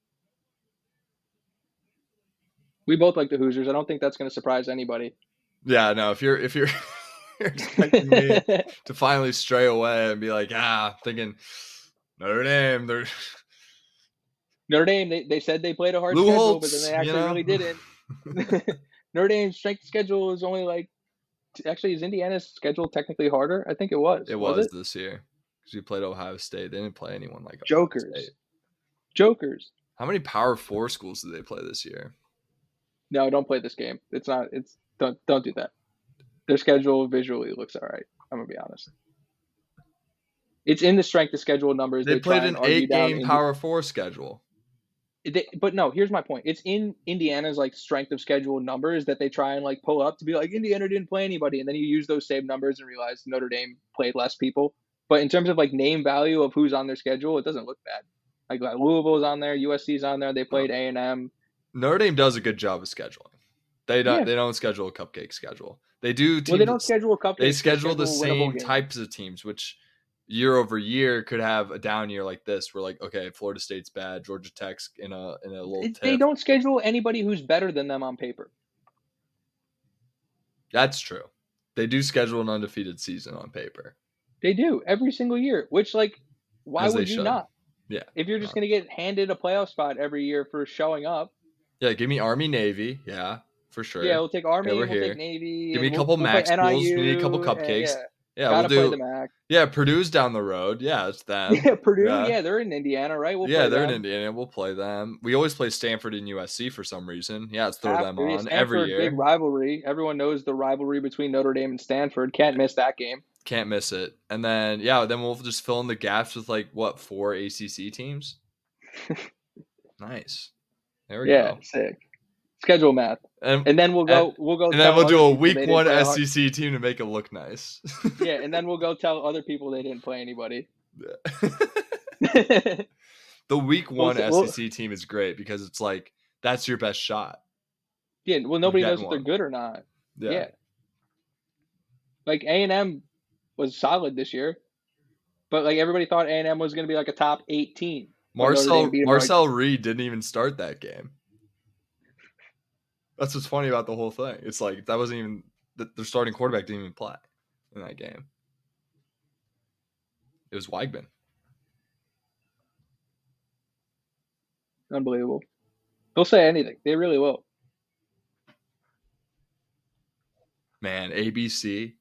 We both like the Hoosiers. I don't think that's going to surprise anybody. Yeah, no. If you're if you're, you're expecting me to finally stray away and be like, ah, thinking Notre Dame, they're Notre Dame, they, they said they played a hard Lou schedule, Holtz, but then they you actually know? really didn't. Notre Dame's strength schedule is only like, actually, is Indiana's schedule technically harder? I think it was. it was, this year because we played Ohio State. They didn't play anyone like Ohio Jokers. State. Jokers. How many Power Four schools did they play this year? No, don't play this game. It's not. It's don't don't do that. Their schedule visually looks all right. I'm gonna be honest. It's in the strength of schedule numbers. They They played try an and argue down eight-game Indi- Power Four schedule. They, but no, here's my point. It's in Indiana's like strength of schedule numbers that they try and like pull up to be like Indiana didn't play anybody, and then you use those same numbers and realize Notre Dame played less people. But in terms of like name value of who's on their schedule, it doesn't look bad. Like, like Louisville's on there, U S C's on there. They played A and M. Notre Dame does a good job of scheduling. They don't. Yeah. They don't schedule a cupcake schedule. They do. Teams, Well, they don't schedule a cupcake. They schedule the winnable same games. types of teams, which year over year could have a down year like this, where like, okay, Florida State's bad, Georgia Tech's in a in a little. It- Tiff. They don't schedule anybody who's better than them on paper. That's true. They do schedule an undefeated season on paper. They do every single year. Which, like, why As they would you should. not? Yeah. If you're just No. going to get handed a playoff spot every year for showing up. Yeah, give me Army, Navy. Yeah, for sure. Yeah, we'll take Army, Over we'll here. take Navy. Give me and a we'll- couple we'll Max play pools. We need a N I U, couple and cupcakes. yeah, Yeah, gotta we'll play do. the M A C. Yeah, Purdue's down the road. Yeah, it's them. Yeah, Purdue. Yeah. Yeah. they're in Indiana, right? We'll yeah, play they're them. in Indiana. We'll play them. We always play Stanford and U S C for some reason. Yeah, let's throw them After, yeah, on every Stanford, year. Big rivalry. Everyone knows the rivalry between Notre Dame and Stanford. Can't miss that game. Can't miss it. And then yeah, then we'll just fill in the gaps with like what four A C C teams. Nice. There we Yeah, go. sick. Schedule math, And, and then we'll go. we'll go. and tell then we'll other do a people they week didn't one play S hard- E C team to make it look nice. Yeah, and then we'll go tell other people they didn't play anybody. the week one We'll- we'll- S E C team is great because it's like that's your best shot. Yeah, well, nobody get knows if one. they're good or not. Yeah. Yeah. Like A and M was solid this year, but like everybody thought A and M was going to be like a top eight team. But Notre Marcel Dame beat 'em by- Marcel Reed didn't even start that game. That's what's funny about the whole thing. It's like that wasn't even the, their starting quarterback didn't even play in that game. It was Weigman. Unbelievable. They'll say anything. They really will. Man, A B C.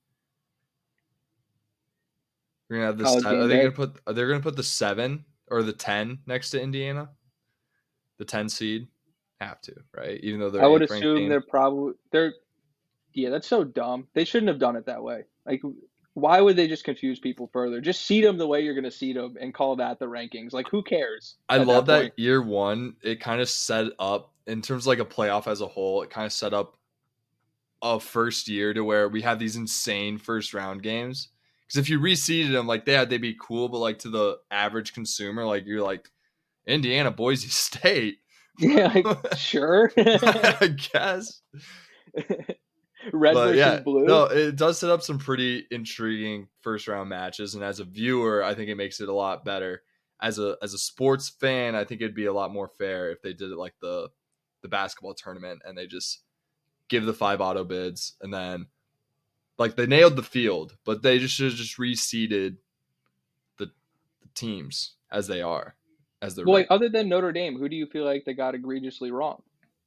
We're gonna have this. College Are game they day. gonna put? Are they gonna put the seven or the ten next to Indiana? The ten seed have to, right? Even though they're I would eighth ranked assume team. they're probably they're. Yeah, that's so dumb. They shouldn't have done it that way. Like, why would they just confuse people further? Just seed them the way you're going to seed them and call that the rankings. Like, who cares? I at love that point? year one. It kind of set up in terms of like a playoff as a whole. It kind of set up a first year to where we have these insane first round games. Because if you reseeded them, like yeah, they'd be cool, but like to the average consumer, like you're like Indiana, Boise State. Yeah, like, sure. I guess. Red But versus yeah, blue. no, it does set up some pretty intriguing first round matches, and as a viewer, I think it makes it a lot better. As a as a sports fan, I think it'd be a lot more fair if they did it like the the basketball tournament, and they just give the five auto bids, and then like they nailed the field, but they just should have just reseeded the, the teams as they are, as they're Well, like, ranked. other than Notre Dame, who do you feel like they got egregiously wrong?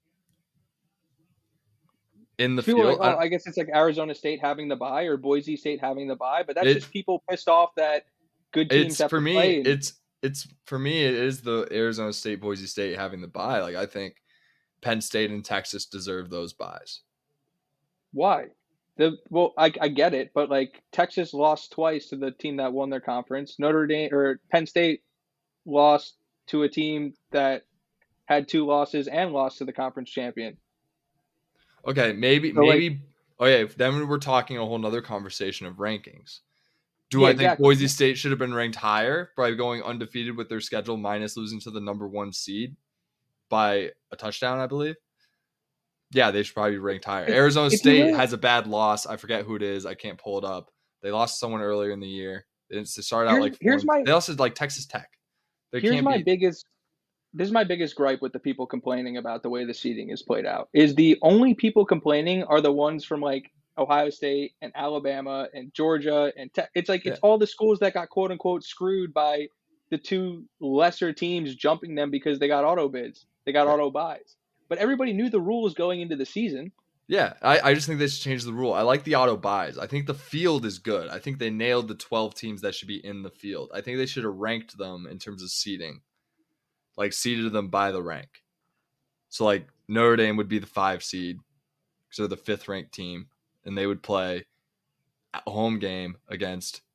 in the People are field. like, oh, I- I guess it's like Arizona State having the bye or Boise State having the bye, but that's It- just people pissed off that good teams it's have for to me play. and- it's it's for me it is the Arizona State Boise State having the bye. Like I think Penn State and Texas deserve those buys. Why? The well, I I get it, but like Texas lost twice to the team that won their conference. Notre Dame or Penn State lost to a team that had two losses and lost to the conference champion. Okay, maybe So, like- maybe okay, then we're talking a whole nother conversation of rankings. Do Yeah, I think exactly. Boise State should have been ranked higher by going undefeated with their schedule minus losing to the number one seed by a touchdown, I believe? Yeah, they should probably be ranked higher. If- Arizona if you State really- has a bad loss. I forget who it is. I can't pull it up. They lost someone earlier in the year. They didn't- they started out Here's- like here's four and- my- they also like Texas Tech. They Here's can't my be biggest this is my biggest gripe with the people complaining about the way the seating is played out. Is the only people complaining are the ones from like Ohio State and Alabama and Georgia and Te- it's like it's Yeah. all the schools that got quote unquote screwed by the two lesser teams jumping them because they got auto bids. They got Right. auto buys. But everybody knew the rules going into the season. Yeah, I, I just think they should change the rule. I like the auto buys. I think the field is good. I think they nailed the twelve teams that should be in the field. I think they should have ranked them in terms of seeding, like seeded them by the rank. So like Notre Dame would be the five seed because they're the fifth ranked team, and they would play a home game against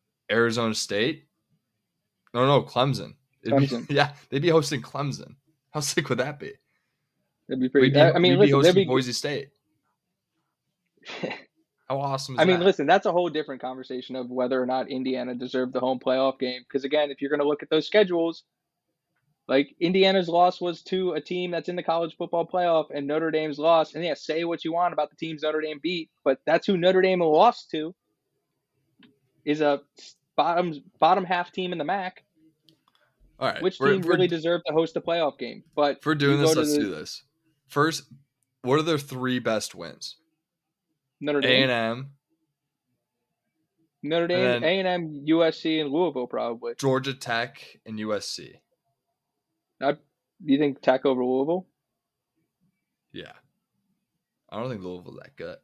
Arizona State. No, no, Clemson. It'd be- Clemson. yeah, they'd be hosting Clemson. How sick would that be? That'd be pretty. We'd be, I mean, we'd listen, be there'd hosting be. Boise State. How awesome is I mean, that? listen, that's a whole different conversation of whether or not Indiana deserved the home playoff game. Because again, if you're going to look at those schedules, like Indiana's loss was to a team that's in the college football playoff, and Notre Dame's loss. And yeah, say what you want about the teams Notre Dame beat, but that's who Notre Dame lost to. Is a bottom bottom half team in the M A C. All right. Which we're- team we're- really deserved to host a playoff game? But If we're you doing go this, to let's the- do this. First, what are their three best wins? Notre A Dame, and M, Notre Dame, then- A and M, U S C, and Louisville probably. Georgia Tech, and U S C. I, do you think Tech over Louisville? Yeah. I don't think Louisville's that good.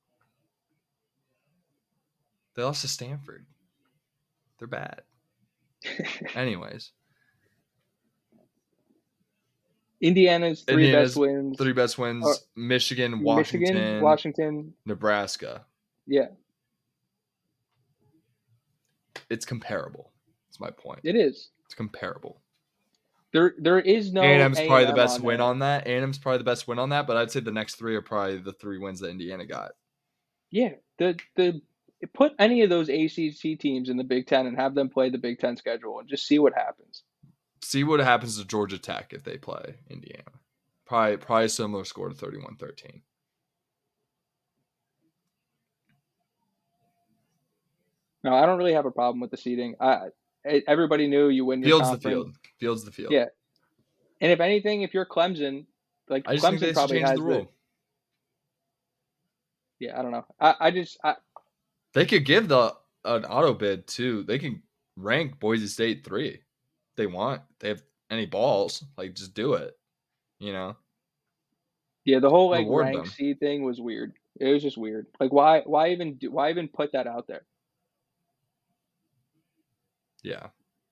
They lost to Stanford. They're bad. Anyways, Indiana's three Indiana's best wins. three best wins: Uh, Michigan, Washington, Michigan, Washington. Nebraska. Yeah, It's comparable. That's my point. it is. It's comparable. There, there is no. A and M's probably the A and M best on win there. on that. A and M's probably the best win on that, but I'd say the next three are probably the three wins that Indiana got. Yeah, the the put any of those A C C teams in the Big Ten and have them play the Big Ten schedule and just see what happens. See what happens to Georgia Tech if they play Indiana. Probably, probably a similar score to thirty-one thirteen. No, I don't really have a problem with the seeding. I, I- everybody knew you win your Fields the conference. field. Fields the field. Yeah. And if anything, if you're Clemson, like I just think Clemson they should probably change has the rule. Yeah, I don't know. I, I just I, They could give the an auto bid too. They can rank Boise State three if they want. They have any balls, like just do it. You know, yeah, the whole like Reward rank them. seed thing was weird. It was just weird. Like why why even do, why even put that out there? yeah.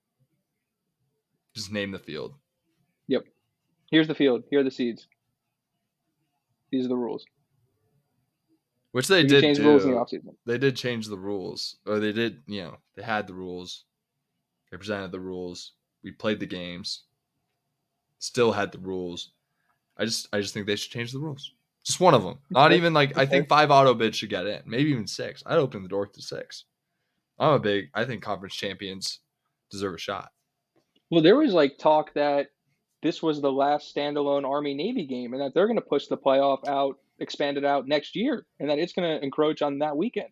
Just name the field. Yep. Here's the field. Here are the seeds. These are the rules. Which they We can did change do. the rules in the offseason. They did change the rules, or they did. You know, they had the rules. They presented the rules. We played the games. Still had the rules. I just, I just think they should change the rules. Just one of them. Not Okay. even like I think five auto bids should get in. Maybe even six. I'd open the door to six. I'm a big. I think conference champions deserve a shot. Well, there was like talk that this was the last standalone Army Navy game and that they're going to push the playoff out, expand it out next year, and that it's going to encroach on that weekend.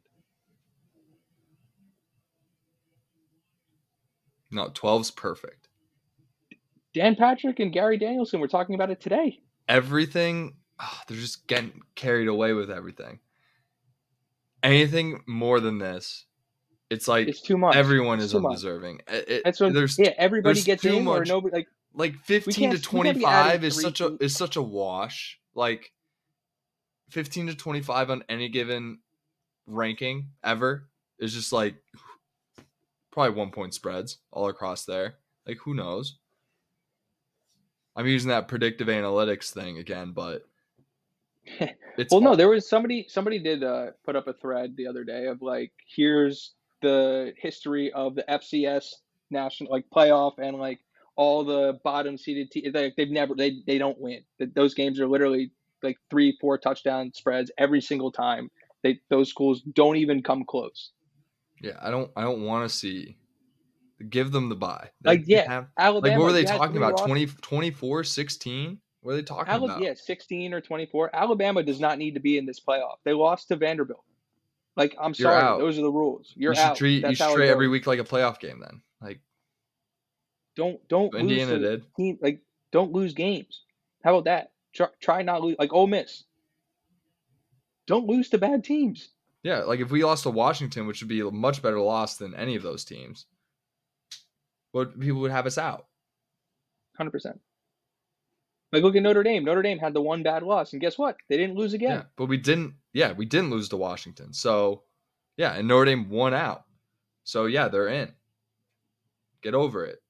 No, twelve's perfect. Dan Patrick and Gary Danielson were talking about it today. Everything, ah, they're just getting carried away with everything. Anything more than this, it's like It's too much. everyone It's is too much. undeserving. It- it- That's what. there's Yeah, everybody there's gets too in, or much- nobody. Like, like fifteen can't- to we can't be adding twenty-five is three such a teams. is such a wash. Like fifteen to twenty-five on any given ranking ever is just like probably one point spreads all across there. Like who knows? I'm using that predictive analytics thing again, but it's well, no, all- there was somebody. Somebody did uh, put up a thread the other day of like, here's the history of the F C S national like playoff and like all the bottom seeded teams. They, they've never they they don't win. That those games are literally like three, four touchdown spreads every single time. They those schools don't even come close. yeah, I don't I don't want to see. Give them the bye. They Like, yeah, have- Alabama. like what were they you had talking three about? losses. twenty, twenty-four, sixteen? What are they talking Ala- about? yeah, sixteen or twenty-four. Alabama does not need to be in this playoff. They lost to Vanderbilt. Like, I'm You're sorry, out. those are the rules. You're you should out. treat That's you should how it treat every goes. week like a playoff game then. Like Don't don't Indiana lose to did. team like don't lose games. How about that? Try, try not lose like Ole Miss. Don't lose to bad teams. Yeah, like if we lost to Washington, which would be a much better loss than any of those teams, what people would have us out. one hundred percent. Like look at Notre Dame. Notre Dame had the one bad loss, and guess what? They didn't lose again. Yeah, but we didn't. Yeah, we didn't lose to Washington. So, yeah, and Notre Dame won out. So yeah, they're in. Get over it.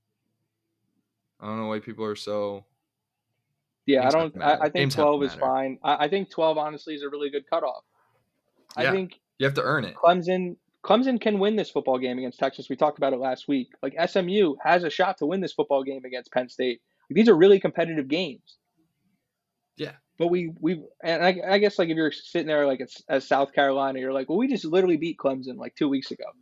I don't know why people are so. Yeah, I Games don't. have to I, matter. I think Games have to twelve is matter. fine. I, I think twelve honestly is a really good cutoff. I Yeah. think You have to earn it. Clemson Clemson can win this football game against Texas. We talked about it last week. Like S M U has a shot to win this football game against Penn State. These are really competitive games. Yeah. But we we and I, I guess like if you're sitting there like it's as South Carolina, you're like, well, we just literally beat Clemson like two weeks ago.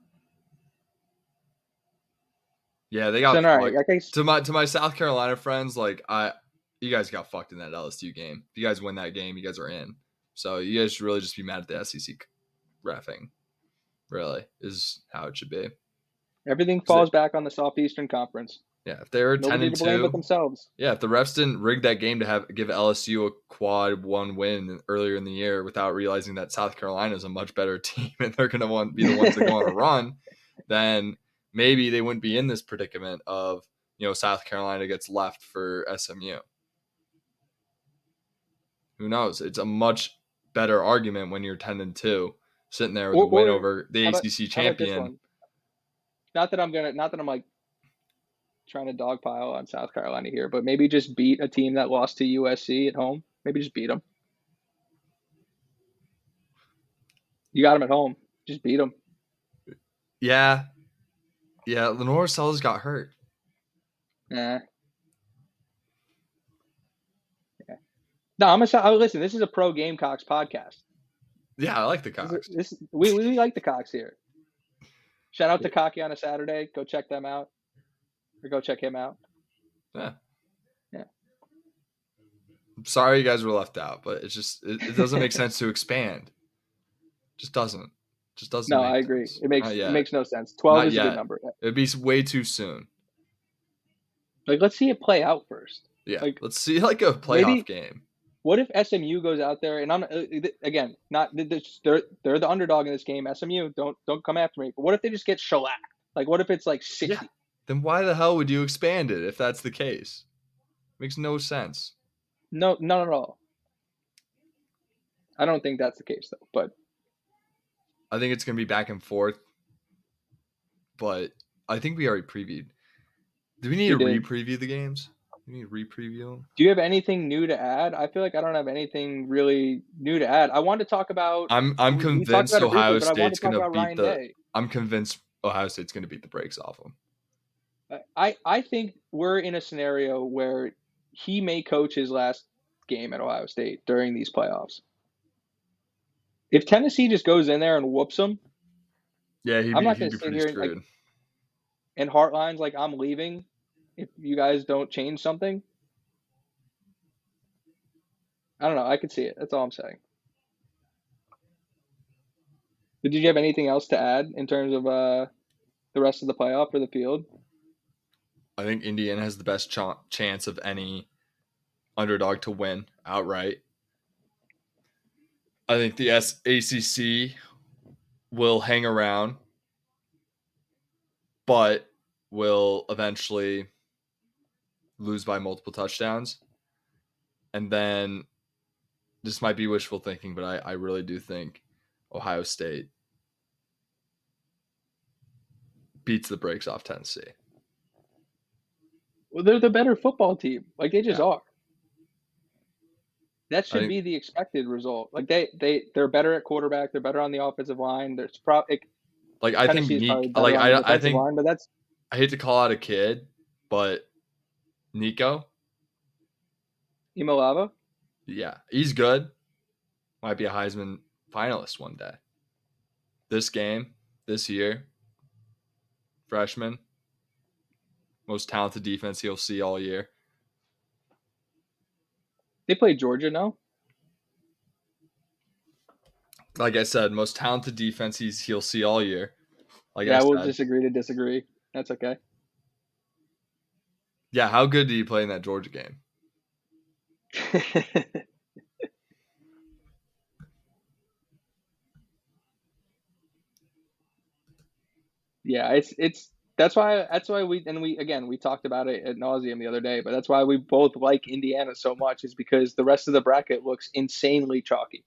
Yeah, they So got all right, fucked. like I, To my to my South Carolina friends, like I, you guys got fucked in that L S U game. If you guys win that game, you guys are in. So you guys should really just be mad at the S E C reffing. Really is how it should be. everything falls back on the Southeastern Conference. Yeah, if they were ten Nobody and to blame but two, themselves. yeah, if the refs didn't rig that game to have give L S U a quad one win earlier in the year without realizing that South Carolina is a much better team and they're going to want be the ones that go on a run, then maybe they wouldn't be in this predicament of, you know, South Carolina gets left for S M U. Who knows? It's a much better argument when you're ten and two, sitting there with Or- a win or over the how about- A C C how about this champion. one? Not that I'm gonna, not that I'm like trying to dogpile on South Carolina here, but maybe just beat a team that lost to U S C at home. Maybe just beat them. You got them at home. Just beat them. Yeah. Yeah, Lenore Sellers got hurt. Nah. Yeah. No, I'm a. Oh, listen, this is a pro Gamecocks podcast. Yeah, I like the This, Cox. is- this we we like the Cox here. Shout out to Cocky on a Saturday. Go check them out, or go check him out. Yeah. Yeah. I'm sorry you guys were left out, but it's just it, it doesn't make sense to expand. Just doesn't. Just doesn't. No, make I agree. sense. It makes Not it yet. makes no sense. Twelve Not is a yet. good number. It'd be way too soon. Like, let's see it play out first. Yeah. Like, let's see like a playoff maybe- game. What if S M U goes out there and I'm uh, again not they're they're the underdog in this game. S M U, don't don't come after me. But what if they just get shellacked? Like, what if it's like sixty? Yeah. Then why the hell would you expand it if that's the case? Makes no sense. No, none at all. I don't think that's the case though. But I think it's gonna be back and forth. But I think we already previewed. Do we need We to did. re-preview the games? Do we need to re-preview them? do you have anything new to add? I feel like I don't have anything really new to add. I wanted to talk about. I'm I'm we- we talked convinced about it briefly, Ohio but I wanted State's to talk gonna about beat Ryan the. Day. I'm convinced Ohio State's gonna beat the brakes off them. I, I think we're in a scenario where he may coach his last game at Ohio State during these playoffs. If Tennessee just goes in there and whoops them, Yeah, he'd I'm be, not he'd gonna be sit pretty here and, like, screwed. and Heartline's like, I'm leaving if you guys don't change something. I don't know. I could see it. That's all I'm saying. But did you have anything else to add in terms of uh, the rest of the playoff for the field? I think Indiana has the best ch- chance of any underdog to win outright. I think the S- A C C will hang around, but will eventually lose by multiple touchdowns. And then this might be wishful thinking, but I, I really do think Ohio State beats the brakes off Tennessee. Well, they're the better football team. Like, they just Yeah. are. That should think- be the expected result. Like, they, they, they're better at quarterback. They're better on the offensive line. There's probably Like I think Tennessee's probably Nick, better like on the I I defensive think line, but that's I hate to call out a kid, but Nico, Imolava. yeah, he's good. Might be a Heisman finalist one day. This game, this year, freshman, most talented defense he'll see all year. They play Georgia now. Like I said, most talented defense he's he'll see all year. Like yeah, I we'll said, disagree to disagree. That's okay. yeah. How good did he play in that Georgia game? Yeah, it's it's that's why that's why we and we again we talked about it at nauseum the other day, but that's why we both like Indiana so much is because the rest of the bracket looks insanely chalky.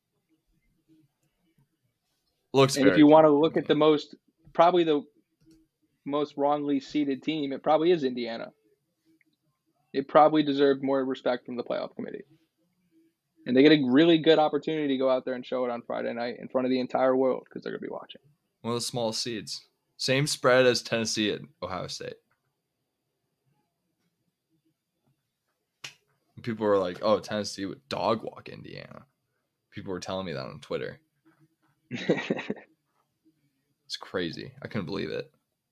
Looks And if very you want to chalky look to at the me. most probably the most wrongly seeded team, it probably is Indiana. It probably deserved more respect from the playoff committee. And they get a really good opportunity to go out there and show it on Friday night in front of the entire world because they're going to be watching. one of the smallest seeds, same spread as Tennessee and Ohio State. People were like, "Oh, Tennessee would dog walk Indiana." People were telling me that on Twitter. It's crazy. I couldn't believe it.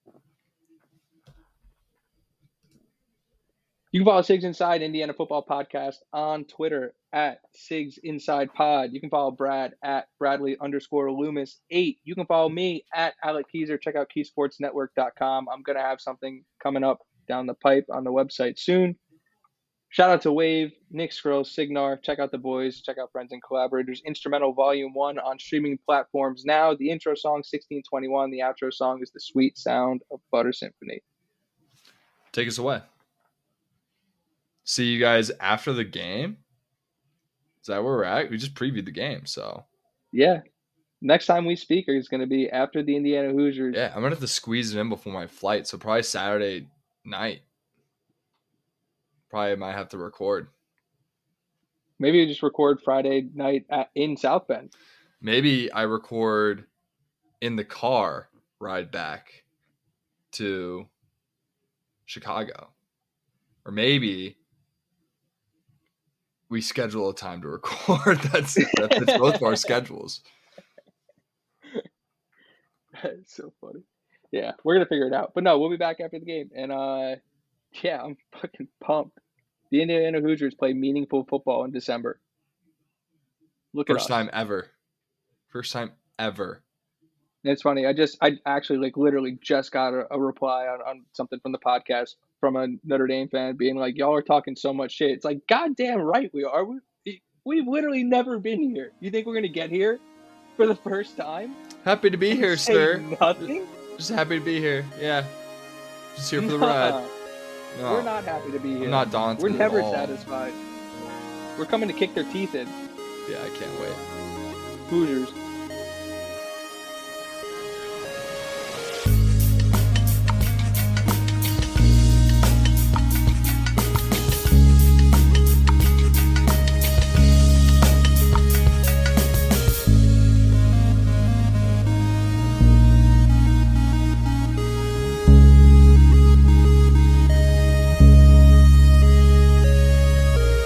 You can follow Sigs Inside Indiana Football Podcast on Twitter at Sigs Inside Pod. You can follow Brad at Bradley underscore Loomis eight. You can follow me at Alec Keyser. Check out key sports network dot com. I'm going to have something coming up down the pipe on the website soon. Shout out to Wave, Nick Skrull, Signar. Check out the boys. Check out Friends and Collaborators. Instrumental Volume one on streaming platforms now. The intro song, sixteen twenty-one. The outro song is The Sweet Sound of Butter Symphony. Take us away. See you guys after the game. Is that where we're at? We just previewed the game, so. Yeah. Next time we speak is going to be after the Indiana Hoosiers. Yeah, I'm going to have to squeeze it in before my flight, so probably Saturday night. Probably might have to record. Maybe you just record Friday night at, in South Bend. Maybe I record in the car ride back to Chicago. Or maybe we schedule a time to record. That's that fits both of our schedules. That's so funny. Yeah, we're going to figure it out. But no, we'll be back after the game. And uh, yeah, I'm fucking pumped. The Indiana Hoosiers play meaningful football in December. Look at us. First time ever. First time ever. And it's funny. I just, I actually like literally just got a, a reply on, on something from the podcast from a Notre Dame fan being like, y'all are talking so much shit. It's like, goddamn right we are. We, we've literally never been here. You think we're going to get here for the first time? Happy to be here, Say sir. Nothing? Just happy to be here. Yeah. Just here for the Nah. ride. No, We're not happy to be here. I'm not daunted. We're at never all. satisfied. We're coming to kick their teeth in. Yeah, I can't wait. Hoosiers.